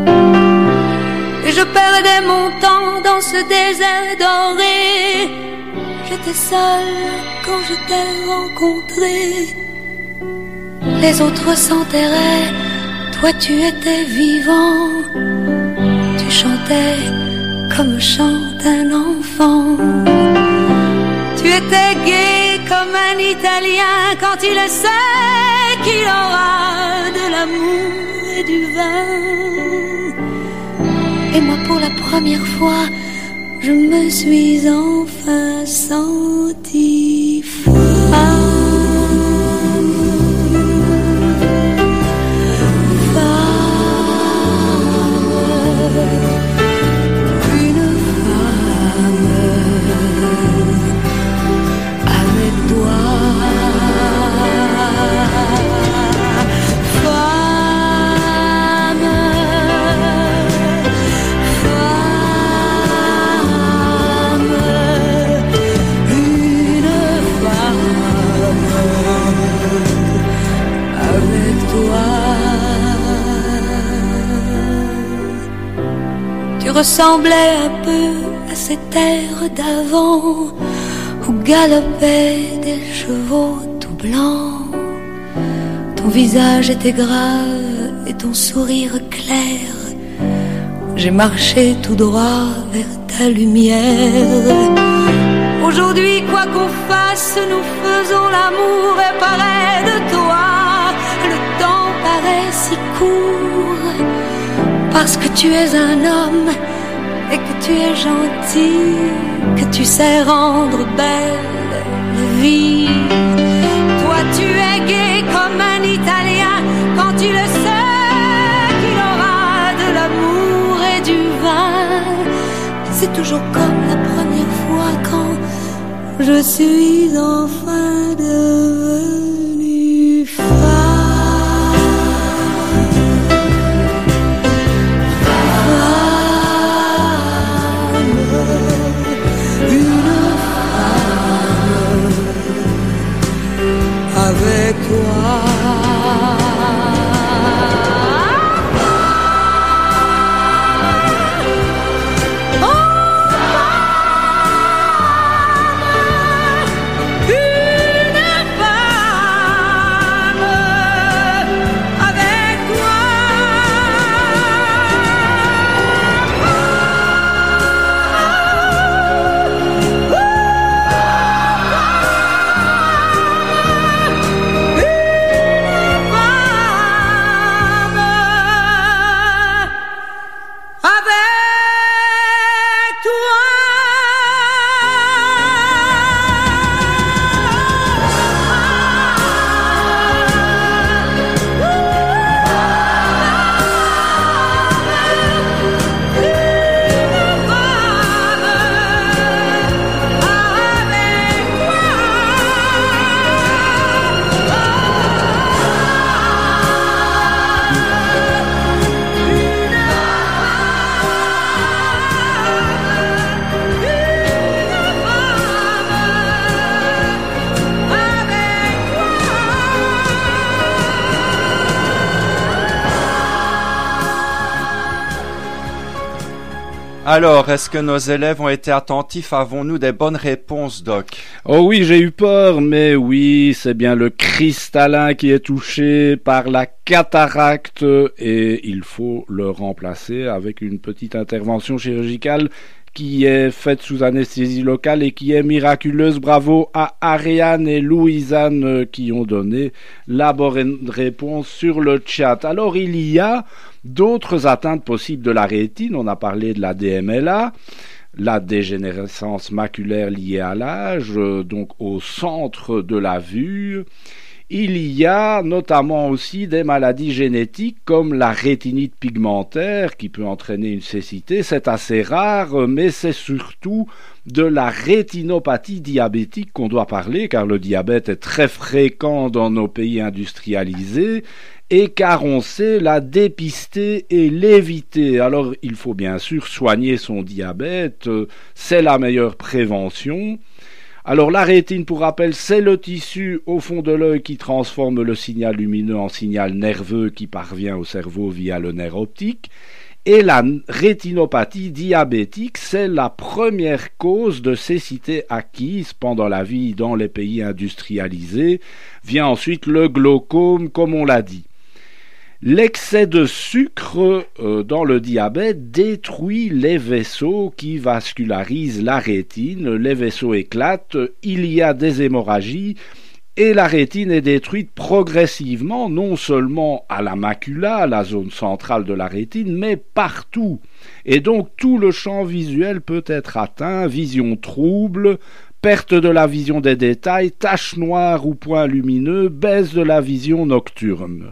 Et je perdais mon temps dans ce désert doré. J'étais seule quand je t'ai rencontré. Les autres s'enterraient, toi tu étais vivant. Tu chantais comme chante un enfant. Tu étais gai comme un Italien quand il sait qu'il aura de l'amour et du vin. Et moi pour la première fois, je me suis enfin sentie femme. Ressemblait un peu à ces terres d'avant où galopaient des chevaux tout blancs. Ton visage était grave et ton sourire clair. J'ai marché tout droit vers ta lumière. Aujourd'hui, quoi qu'on fasse, nous faisons l'amour et pareil de toi. Le temps paraît si court parce que tu es un homme et que tu es gentil, que tu sais rendre belle la vie. Toi tu es gai comme un Italien quand tu le sais qu'il aura de l'amour et du vin. C'est toujours comme la première fois quand je suis enfin devenue femme. Avec toi. Une Alors, est-ce que nos élèves ont été attentifs? Avons-nous des bonnes réponses, Doc? Oh oui, j'ai eu peur, mais oui, c'est bien le cristallin qui est touché par la cataracte et il faut le remplacer avec une petite intervention chirurgicale qui est faite sous anesthésie locale et qui est miraculeuse. Bravo à Ariane et Louisanne qui ont donné la bonne réponse sur le chat. Alors, il y a d'autres atteintes possibles de la rétine. On a parlé de la DMLA, la dégénérescence maculaire liée à l'âge, donc au centre de la vue. Il y a notamment aussi des maladies génétiques comme la rétinite pigmentaire qui peut entraîner une cécité. C'est assez rare, mais c'est surtout de la rétinopathie diabétique qu'on doit parler, car le diabète est très fréquent dans nos pays industrialisés et car on sait la dépister et l'éviter. Alors il faut bien sûr soigner son diabète, c'est la meilleure prévention. Alors la rétine, pour rappel, c'est le tissu au fond de l'œil qui transforme le signal lumineux en signal nerveux qui parvient au cerveau via le nerf optique. Et la rétinopathie diabétique, c'est la première cause de cécité acquise pendant la vie dans les pays industrialisés. Vient ensuite le glaucome, comme on l'a dit. L'excès de sucre dans le diabète détruit les vaisseaux qui vascularisent la rétine. Les vaisseaux éclatent, il y a des hémorragies et la rétine est détruite progressivement, non seulement à la macula, la zone centrale de la rétine, mais partout. Et donc tout le champ visuel peut être atteint, vision trouble, perte de la vision des détails, taches noires ou points lumineux, baisse de la vision nocturne.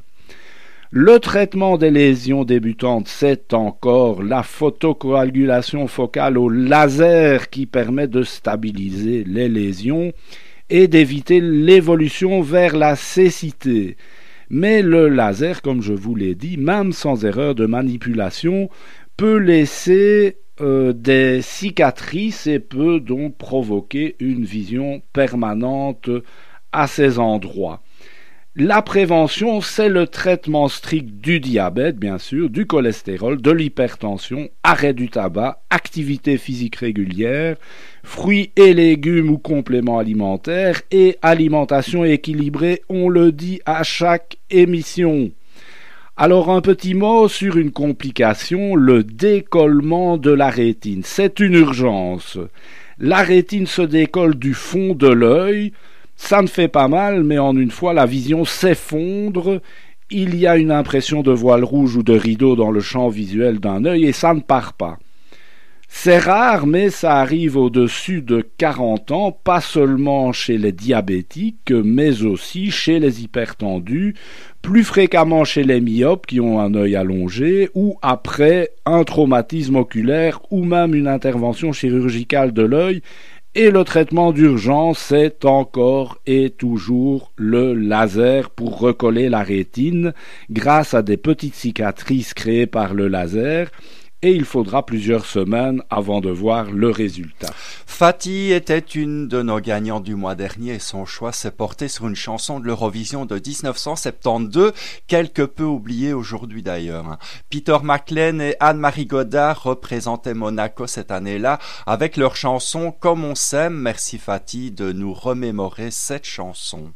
Le traitement des lésions débutantes, c'est encore la photocoagulation focale au laser qui permet de stabiliser les lésions et d'éviter l'évolution vers la cécité. Mais le laser, comme je vous l'ai dit, même sans erreur de manipulation, peut laisser des cicatrices et peut donc provoquer une vision permanente à ces endroits. La prévention, c'est le traitement strict du diabète, bien sûr, du cholestérol, de l'hypertension, arrêt du tabac, activité physique régulière, fruits et légumes ou compléments alimentaires et alimentation équilibrée, on le dit à chaque émission. Alors un petit mot sur une complication, le décollement de la rétine. C'est une urgence. La rétine se décolle du fond de l'œil. Ça ne fait pas mal, mais en une fois, la vision s'effondre. Il y a une impression de voile rouge ou de rideau dans le champ visuel d'un œil et ça ne part pas. C'est rare, mais ça arrive au-dessus de 40 ans, pas seulement chez les diabétiques, mais aussi chez les hypertendus, plus fréquemment chez les myopes qui ont un œil allongé, ou après un traumatisme oculaire ou même une intervention chirurgicale de l'œil. Et le traitement d'urgence, c'est encore et toujours le laser pour recoller la rétine grâce à des petites cicatrices créées par le laser. Et il faudra plusieurs semaines avant de voir le résultat. Fatih était une de nos gagnantes du mois dernier et son choix s'est porté sur une chanson de l'Eurovision de 1972, quelque peu oubliée aujourd'hui d'ailleurs. Peter McLean et Anne-Marie Godard représentaient Monaco cette année-là avec leur chanson « Comme on s'aime ». Merci Fatih de nous remémorer cette chanson.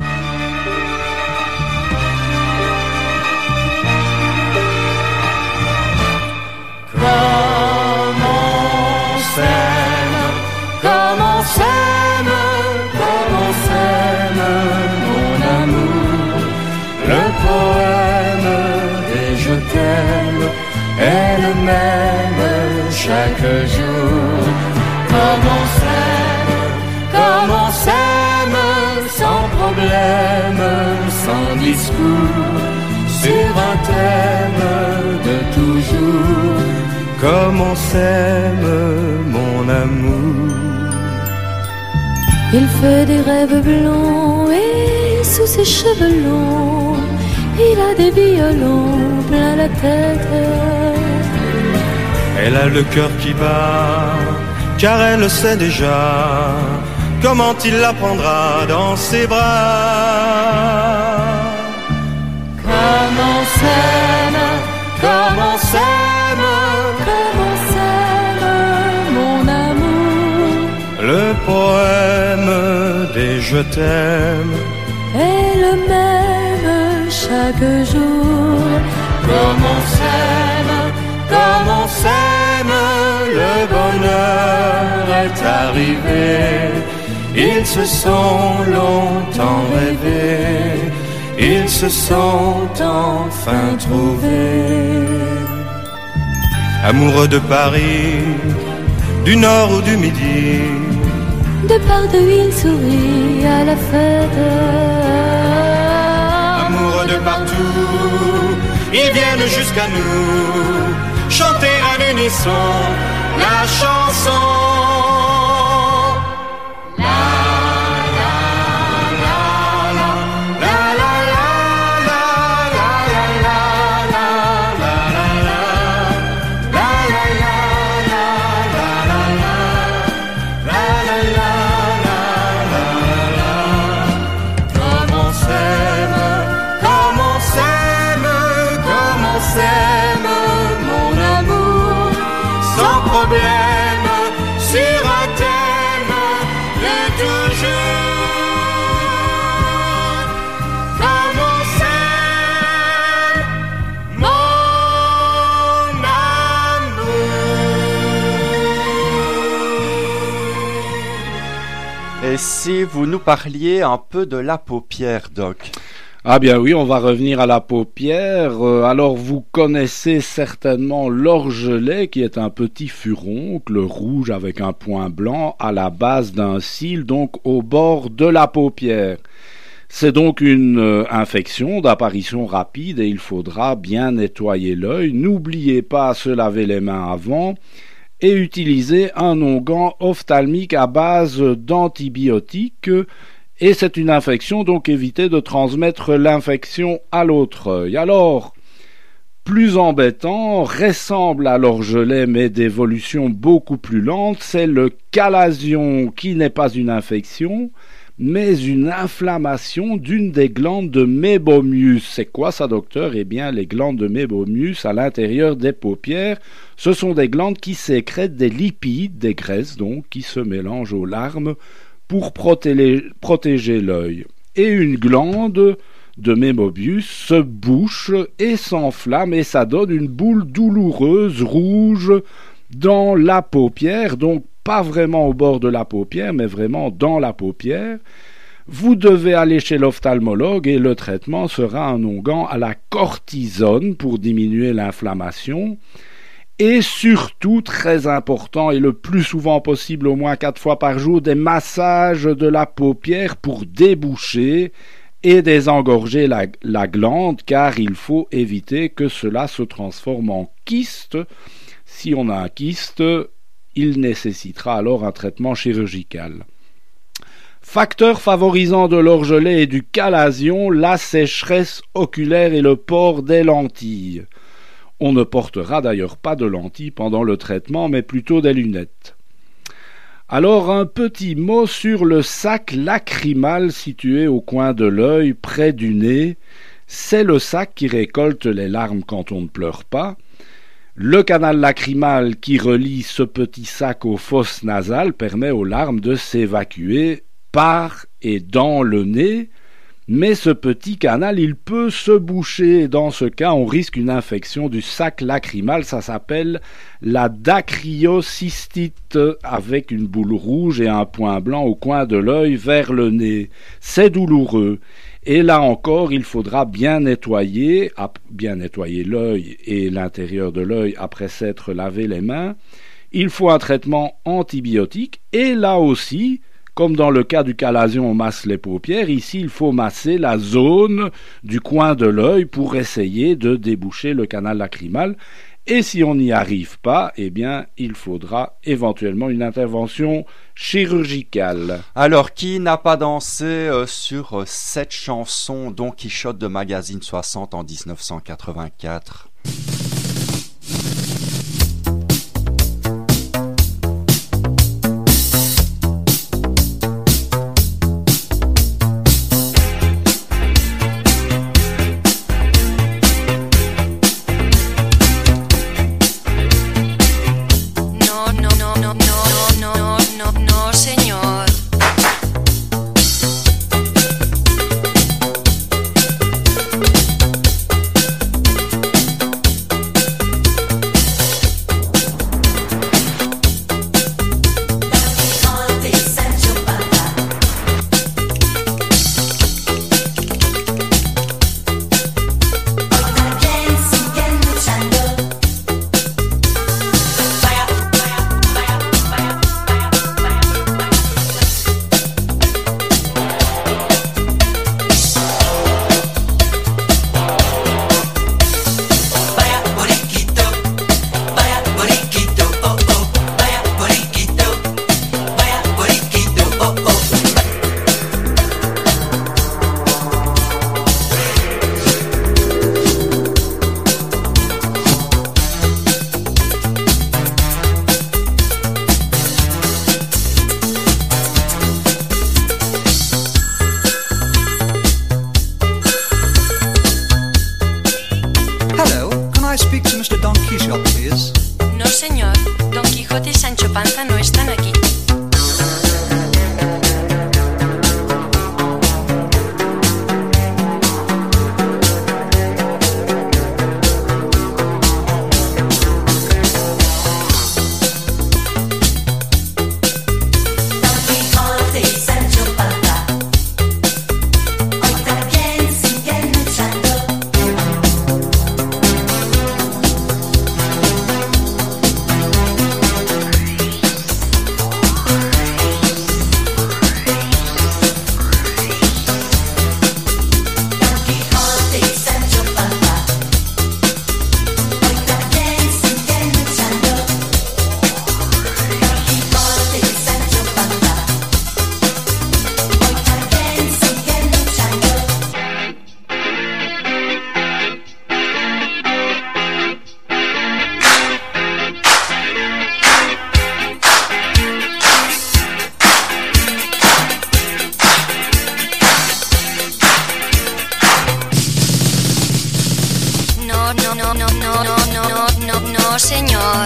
Comme on s'aime, mon amour. Le poème des je t'aime est le même chaque jour. Comme on s'aime, sans problème, sans discours, sur un thème de toujours. Comme on s'aime, mon amour. Il fait des rêves blancs et sous ses cheveux longs, il a des violons plein la tête. Elle a le cœur qui bat, car elle sait déjà comment il la prendra dans ses bras. Comme on s'aime, comme on s'aime, Comme on s'aime, poème des je t'aime est le même chaque jour. Comme on s'aime, le bonheur est arrivé. Ils se sont longtemps rêvés, ils se sont enfin trouvés. Amoureux de Paris, du nord ou du midi, de par deux ils sourient à la fête. Amoureux de partout, ils viennent jusqu'à nous chanter à l'unisson la chanson. Et si vous nous parliez un peu de la paupière, Doc? Ah bien oui, on va revenir à la paupière. Alors vous connaissez certainement l'orgelet qui est un petit furoncle rouge avec un point blanc à la base d'un cil, donc au bord de la paupière. C'est donc une infection d'apparition rapide et il faudra bien nettoyer l'œil. N'oubliez pas à se laver les mains avant et utiliser un onguent ophtalmique à base d'antibiotiques. Et c'est une infection, donc évitez de transmettre l'infection à l'autre œil. Alors, plus embêtant, ressemble à l'orgelet mais d'évolution beaucoup plus lente, c'est le chalazion qui n'est pas une infection, mais une inflammation d'une des glandes de Meibomius. C'est quoi ça, docteur? Eh bien, les glandes de Meibomius à l'intérieur des paupières, ce sont des glandes qui sécrètent des lipides, des graisses donc, qui se mélangent aux larmes pour protéger l'œil. Et une glande de Meibomius se bouche et s'enflamme et ça donne une boule douloureuse rouge dans la paupière, donc pas vraiment au bord de la paupière, mais vraiment dans la paupière. Vous devez aller chez l'ophtalmologue et le traitement sera un onguent à la cortisone pour diminuer l'inflammation. Et surtout, très important et le plus souvent possible, au moins 4 fois par jour, des massages de la paupière pour déboucher et désengorger la glande, car il faut éviter que cela se transforme en kyste. Si on a un kyste, il nécessitera alors un traitement chirurgical. Facteurs favorisants de l'orgelet et du chalazion, la sécheresse oculaire et le port des lentilles. On ne portera d'ailleurs pas de lentilles pendant le traitement, mais plutôt des lunettes. Alors un petit mot sur le sac lacrymal situé au coin de l'œil, près du nez. C'est le sac qui récolte les larmes quand on ne pleure pas. Le canal lacrymal qui relie ce petit sac aux fosses nasales permet aux larmes de s'évacuer par et dans le nez. Mais ce petit canal, il peut se boucher. Dans ce cas, on risque une infection du sac lacrymal. Ça s'appelle la dacryocystite, avec une boule rouge et un point blanc au coin de l'œil vers le nez. C'est douloureux. Et là encore, il faudra bien nettoyer l'œil et l'intérieur de l'œil après s'être lavé les mains. Il faut un traitement antibiotique. Et là aussi, comme dans le cas du chalazion, on masse les paupières, ici il faut masser la zone du coin de l'œil pour essayer de déboucher le canal lacrymal. Et si on n'y arrive pas, eh bien il faudra éventuellement une intervention chirurgicale. Alors, qui n'a pas dansé sur cette chanson Don Quichotte de Magazine 60 en 1984 ? No, señor. to Mr. Don Quixote, please? No, señor. Don Quijote y Sancho Panza no están aquí. No, señor.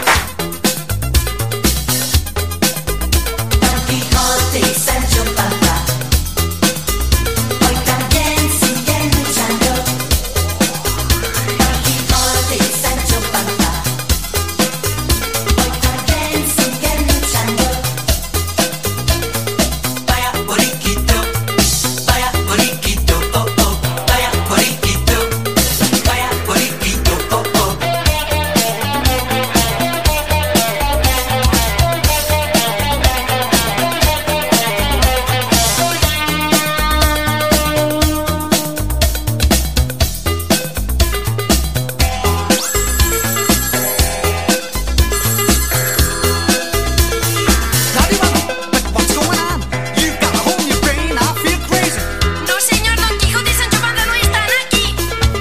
Don Quijote y Sancho Panza hoy también siguen luchando. Don Quijote y Sancho Panza hoy también siguen luchando. Vaya boriquito, oh oh, vaya boriquito, oh oh. No, señor. Don Quijote y Sancho Panza no están aquí.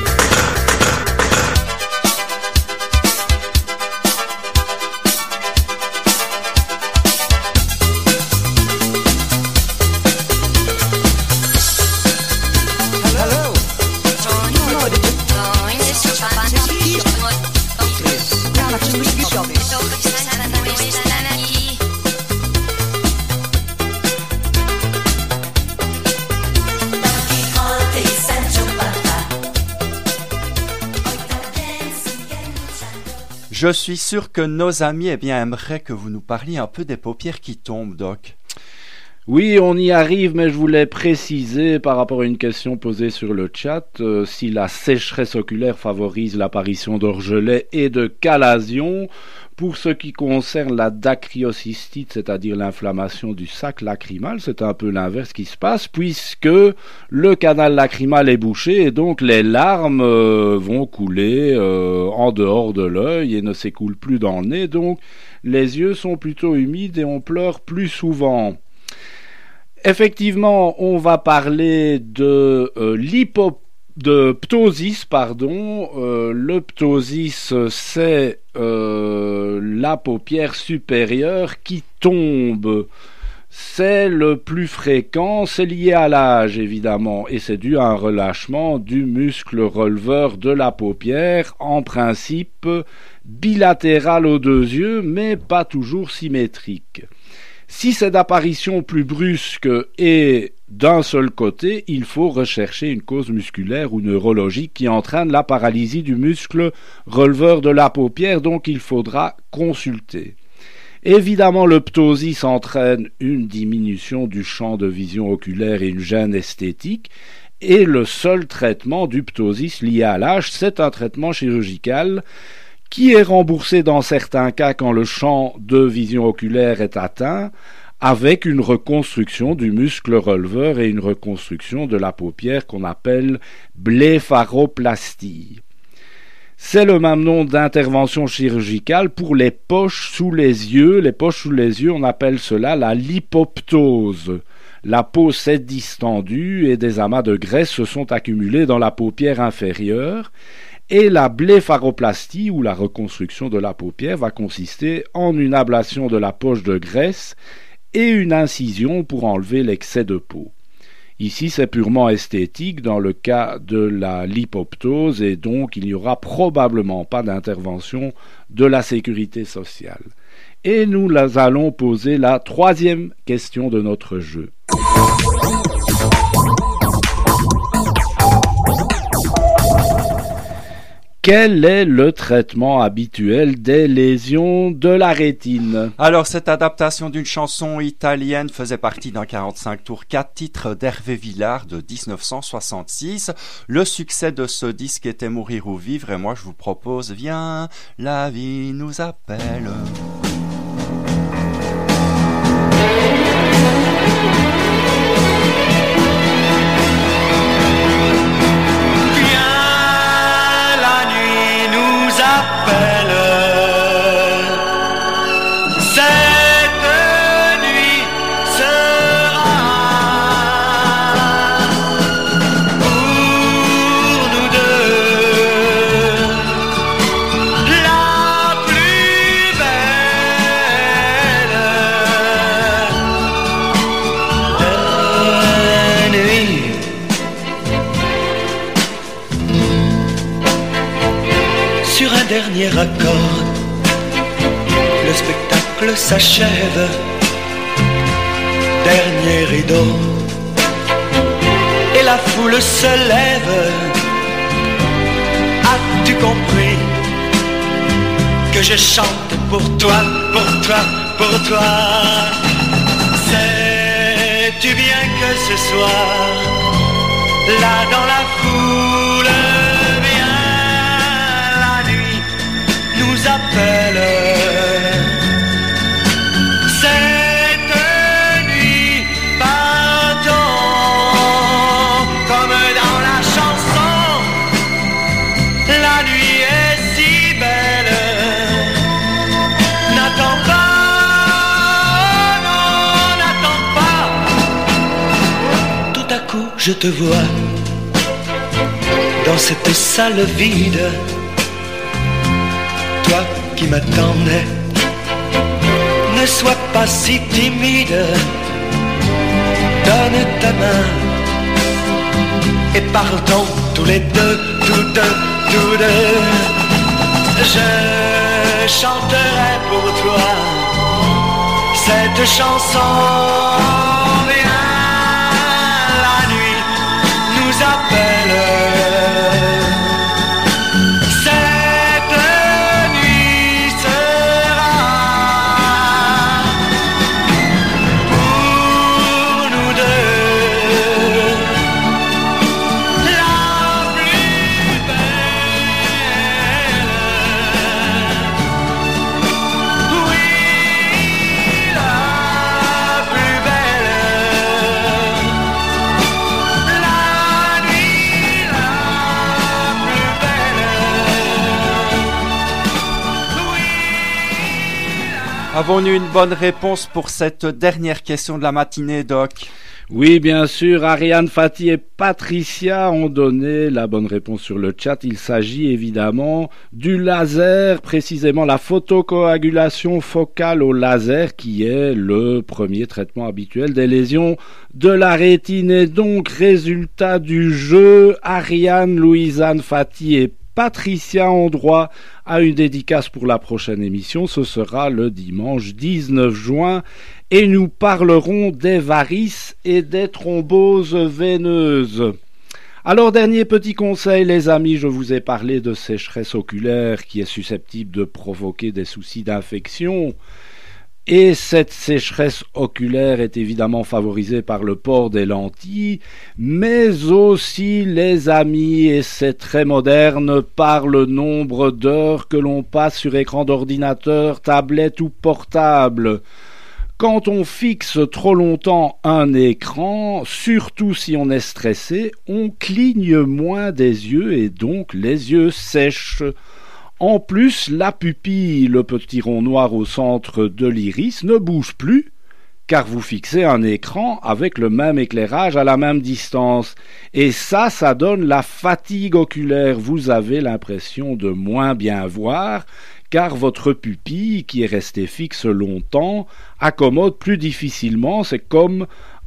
Hello. Quijote y Sancho Panza hoy también siguen luchando. Je suis sûr que nos amis aimeraient que vous nous parliez un peu des paupières qui tombent, Doc. Oui, on y arrive, mais je voulais préciser par rapport à une question posée sur le chat, si la sécheresse oculaire favorise l'apparition d'orgelets et de chalazions. Pour ce qui concerne la dacryocystite, c'est-à-dire l'inflammation du sac lacrymal, c'est un peu l'inverse qui se passe, puisque le canal lacrymal est bouché et donc les larmes vont couler en dehors de l'œil et ne s'écoulent plus dans le nez, donc les yeux sont plutôt humides et on pleure plus souvent. Effectivement, on va parler de ptosis, pardon. Le ptosis, c'est la paupière supérieure qui tombe. C'est le plus fréquent, c'est lié à l'âge évidemment, et c'est dû à un relâchement du muscle releveur de la paupière, en principe bilatéral aux deux yeux, mais pas toujours symétrique. Si c'est d'apparition plus brusque et d'un seul côté, il faut rechercher une cause musculaire ou neurologique qui entraîne la paralysie du muscle releveur de la paupière, donc il faudra consulter. Évidemment, le ptosis entraîne une diminution du champ de vision oculaire et une gêne esthétique, et le seul traitement du ptosis lié à l'âge, c'est un traitement chirurgical qui est remboursé dans certains cas quand le champ de vision oculaire est atteint, avec une reconstruction du muscle releveur et une reconstruction de la paupière qu'on appelle blépharoplastie. C'est le même nom d'intervention chirurgicale pour les poches sous les yeux. Les poches sous les yeux, on appelle cela la lipoptose. La peau s'est distendue et des amas de graisse se sont accumulés dans la paupière inférieure. Et la blépharoplastie, ou la reconstruction de la paupière, va consister en une ablation de la poche de graisse et une incision pour enlever l'excès de peau. Ici, c'est purement esthétique dans le cas de la lipoptose et donc il n'y aura probablement pas d'intervention de la sécurité sociale. Et nous allons poser la troisième question de notre jeu. Quel est le traitement habituel des lésions de la rétine? Alors, cette adaptation d'une chanson italienne faisait partie d'un 45 tours 4 titres d'Hervé Villard de 1966. Le succès de ce disque était Mourir ou vivre, et moi je vous propose Viens, la vie nous appelle. Dernier accord, le spectacle s'achève, dernier rideau, et la foule se lève. As-tu compris que je chante pour toi, pour toi, pour toi? Sais-tu bien que ce soir, là dans la foule, nous appelle. Cette nuit, partons comme dans la chanson. La nuit est si belle. N'attends pas, non, n'attends pas. Tout à coup, je te vois dans cette salle vide. Toi qui m'attendais, ne sois pas si timide. Donne ta main et partons tous les deux, tous deux, tous deux. Je chanterai pour toi cette chanson. Viens, la nuit nous appelle. Avons-nous une bonne réponse pour cette dernière question de la matinée, Doc? Oui, bien sûr, Ariane Fati et Patricia ont donné la bonne réponse sur le chat. Il s'agit évidemment du laser, précisément la photocoagulation focale au laser, qui est le premier traitement habituel des lésions de la rétine. Et donc, résultat du jeu, Ariane, Louisanne, Fati et Patricia ont droit à une dédicace pour la prochaine émission. Ce sera le dimanche 19 juin et nous parlerons des varices et des thromboses veineuses. Alors, dernier petit conseil, les amis, je vous ai parlé de sécheresse oculaire qui est susceptible de provoquer des soucis d'infection. Et cette sécheresse oculaire est évidemment favorisée par le port des lentilles, mais aussi, les amis, et c'est très moderne, par le nombre d'heures que l'on passe sur écran d'ordinateur, tablette ou portable. Quand on fixe trop longtemps un écran, surtout si on est stressé, on cligne moins des yeux et donc les yeux sèchent. En plus, la pupille, le petit rond noir au centre de l'iris, ne bouge plus, car vous fixez un écran avec le même éclairage à la même distance. Et ça donne la fatigue oculaire. Vous avez l'impression de moins bien voir, car votre pupille, qui est restée fixe longtemps, accommode plus difficilement. C'est comme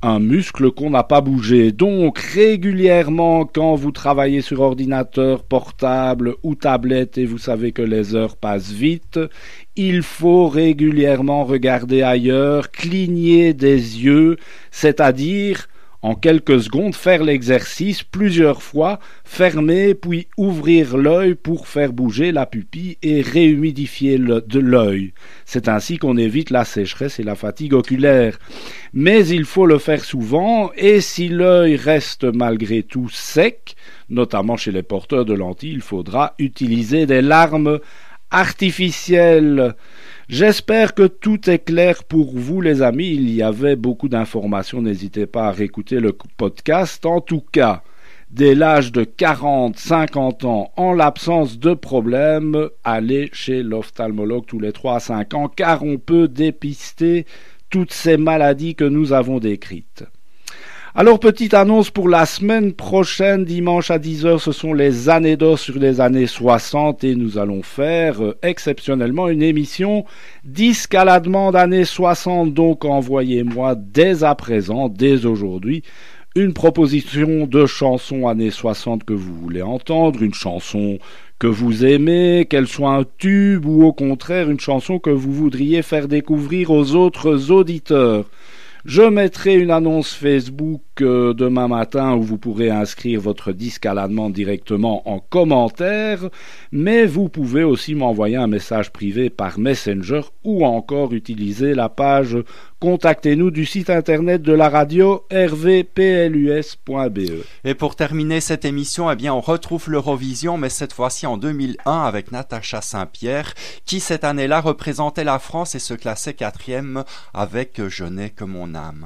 un muscle qu'on n'a pas bougé. Donc régulièrement, quand vous travaillez sur ordinateur, portable ou tablette et vous savez que les heures passent vite, il faut régulièrement regarder ailleurs, cligner des yeux, c'est-à-dire en quelques secondes faire l'exercice plusieurs fois, fermer puis ouvrir l'œil pour faire bouger la pupille et réhumidifier l'œil. C'est ainsi qu'on évite la sécheresse et la fatigue oculaire. Mais il faut le faire souvent et si l'œil reste malgré tout sec, notamment chez les porteurs de lentilles, il faudra utiliser des larmes artificielles. J'espère que tout est clair pour vous les amis, il y avait beaucoup d'informations, n'hésitez pas à réécouter le podcast. En tout cas, dès l'âge de 40-50 ans, en l'absence de problème, allez chez l'ophtalmologue tous les 3 à 5 ans car on peut dépister toutes ces maladies que nous avons décrites. Alors, petite annonce pour la semaine prochaine, dimanche à 10h, ce sont les années d'or sur les années 60 et nous allons faire exceptionnellement une émission disque à la demande années 60. Donc, envoyez-moi dès à présent, dès aujourd'hui, une proposition de chanson années 60 que vous voulez entendre, une chanson que vous aimez, qu'elle soit un tube ou au contraire une chanson que vous voudriez faire découvrir aux autres auditeurs. Je mettrai une annonce Facebook demain matin où vous pourrez inscrire votre disque à la demande directement en commentaire, mais vous pouvez aussi m'envoyer un message privé par Messenger ou encore utiliser la page Contactez-nous du site internet de la radio rvplus.be. Et pour terminer cette émission, on retrouve l'Eurovision, mais cette fois-ci en 2001 avec Natacha Saint-Pierre, qui cette année-là représentait la France et se classait 4e avec Je n'ai que mon âme.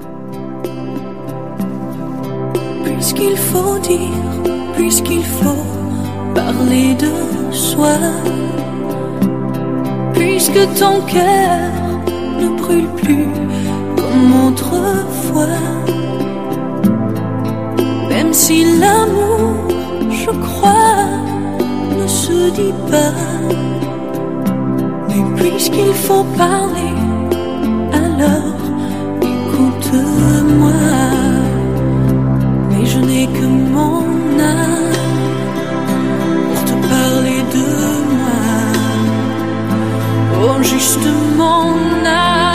Puisqu'il faut dire, puisqu'il faut parler de soi, puisque ton cœur ne brûle plus comme autrefois, même si l'amour, je crois, ne se dit pas, mais puisqu'il faut parler, alors écoute-moi. Mais je n'ai que mon âme pour te parler de moi. Oh, juste mon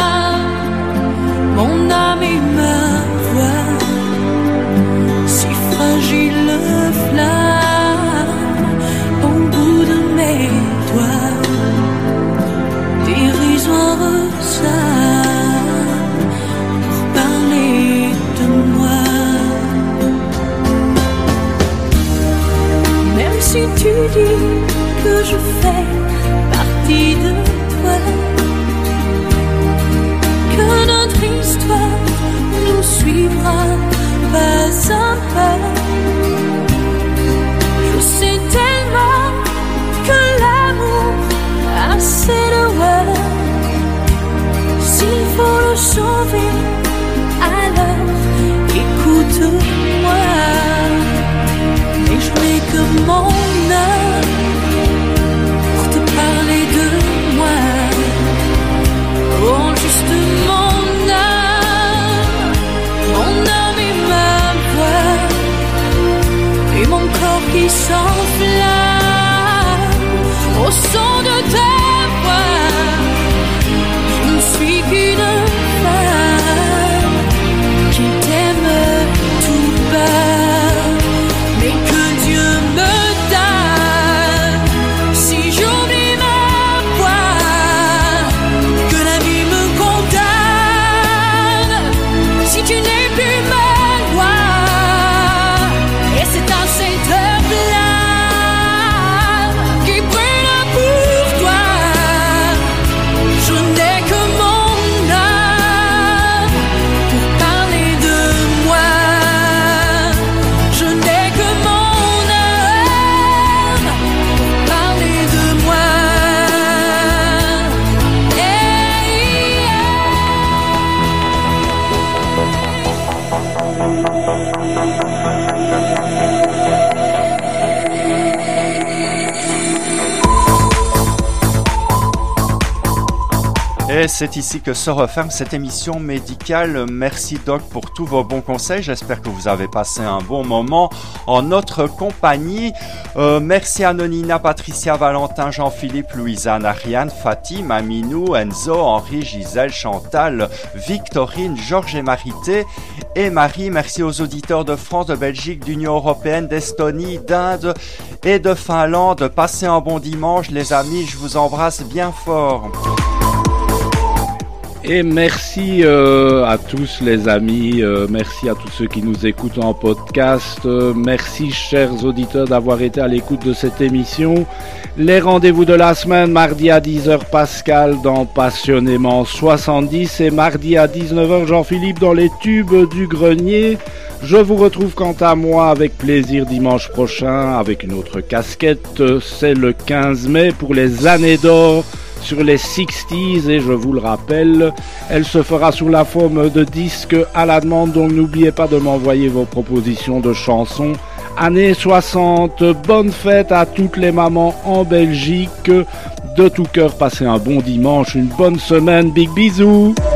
âme et ma voix, si fragile flamme au bout de mes doigts, dérisoire ça pour parler de moi. Même si tu dis que je fais partie de toi, que notre histoire nous suivra pas à pas, je sais tellement que l'amour a ses lois. S'il faut le sauver, alors écoute-moi. Et je n'ai que mon âme pour te Et c'est ici que se referme cette émission médicale. Merci Doc pour tous vos bons conseils. J'espère que vous avez passé un bon moment en notre compagnie. Merci à Nonina, Patricia, Valentin, Jean-Philippe, Louisanne, Ariane, Fatim, Aminou, Enzo, Henri, Gisèle, Chantal, Victorine, Georges et Marité et Marie. Merci aux auditeurs de France, de Belgique, d'Union Européenne, d'Estonie, d'Inde et de Finlande. Passez un bon dimanche les amis, je vous embrasse bien fort. Et merci à tous les amis, merci à tous ceux qui nous écoutent en podcast, merci chers auditeurs d'avoir été à l'écoute de cette émission. Les rendez-vous de la semaine, mardi à 10h Pascal dans Passionnément 70 et mardi à 19h Jean-Philippe dans les tubes du grenier. Je vous retrouve quant à moi avec plaisir dimanche prochain avec une autre casquette, c'est le 15 mai pour les années d'or sur les 60s et je vous le rappelle, elle se fera sous la forme de disques à la demande, donc n'oubliez pas de m'envoyer vos propositions de chansons années 60. Bonne fête à toutes les mamans en Belgique, de tout cœur passez un bon dimanche, une bonne semaine, big bisous.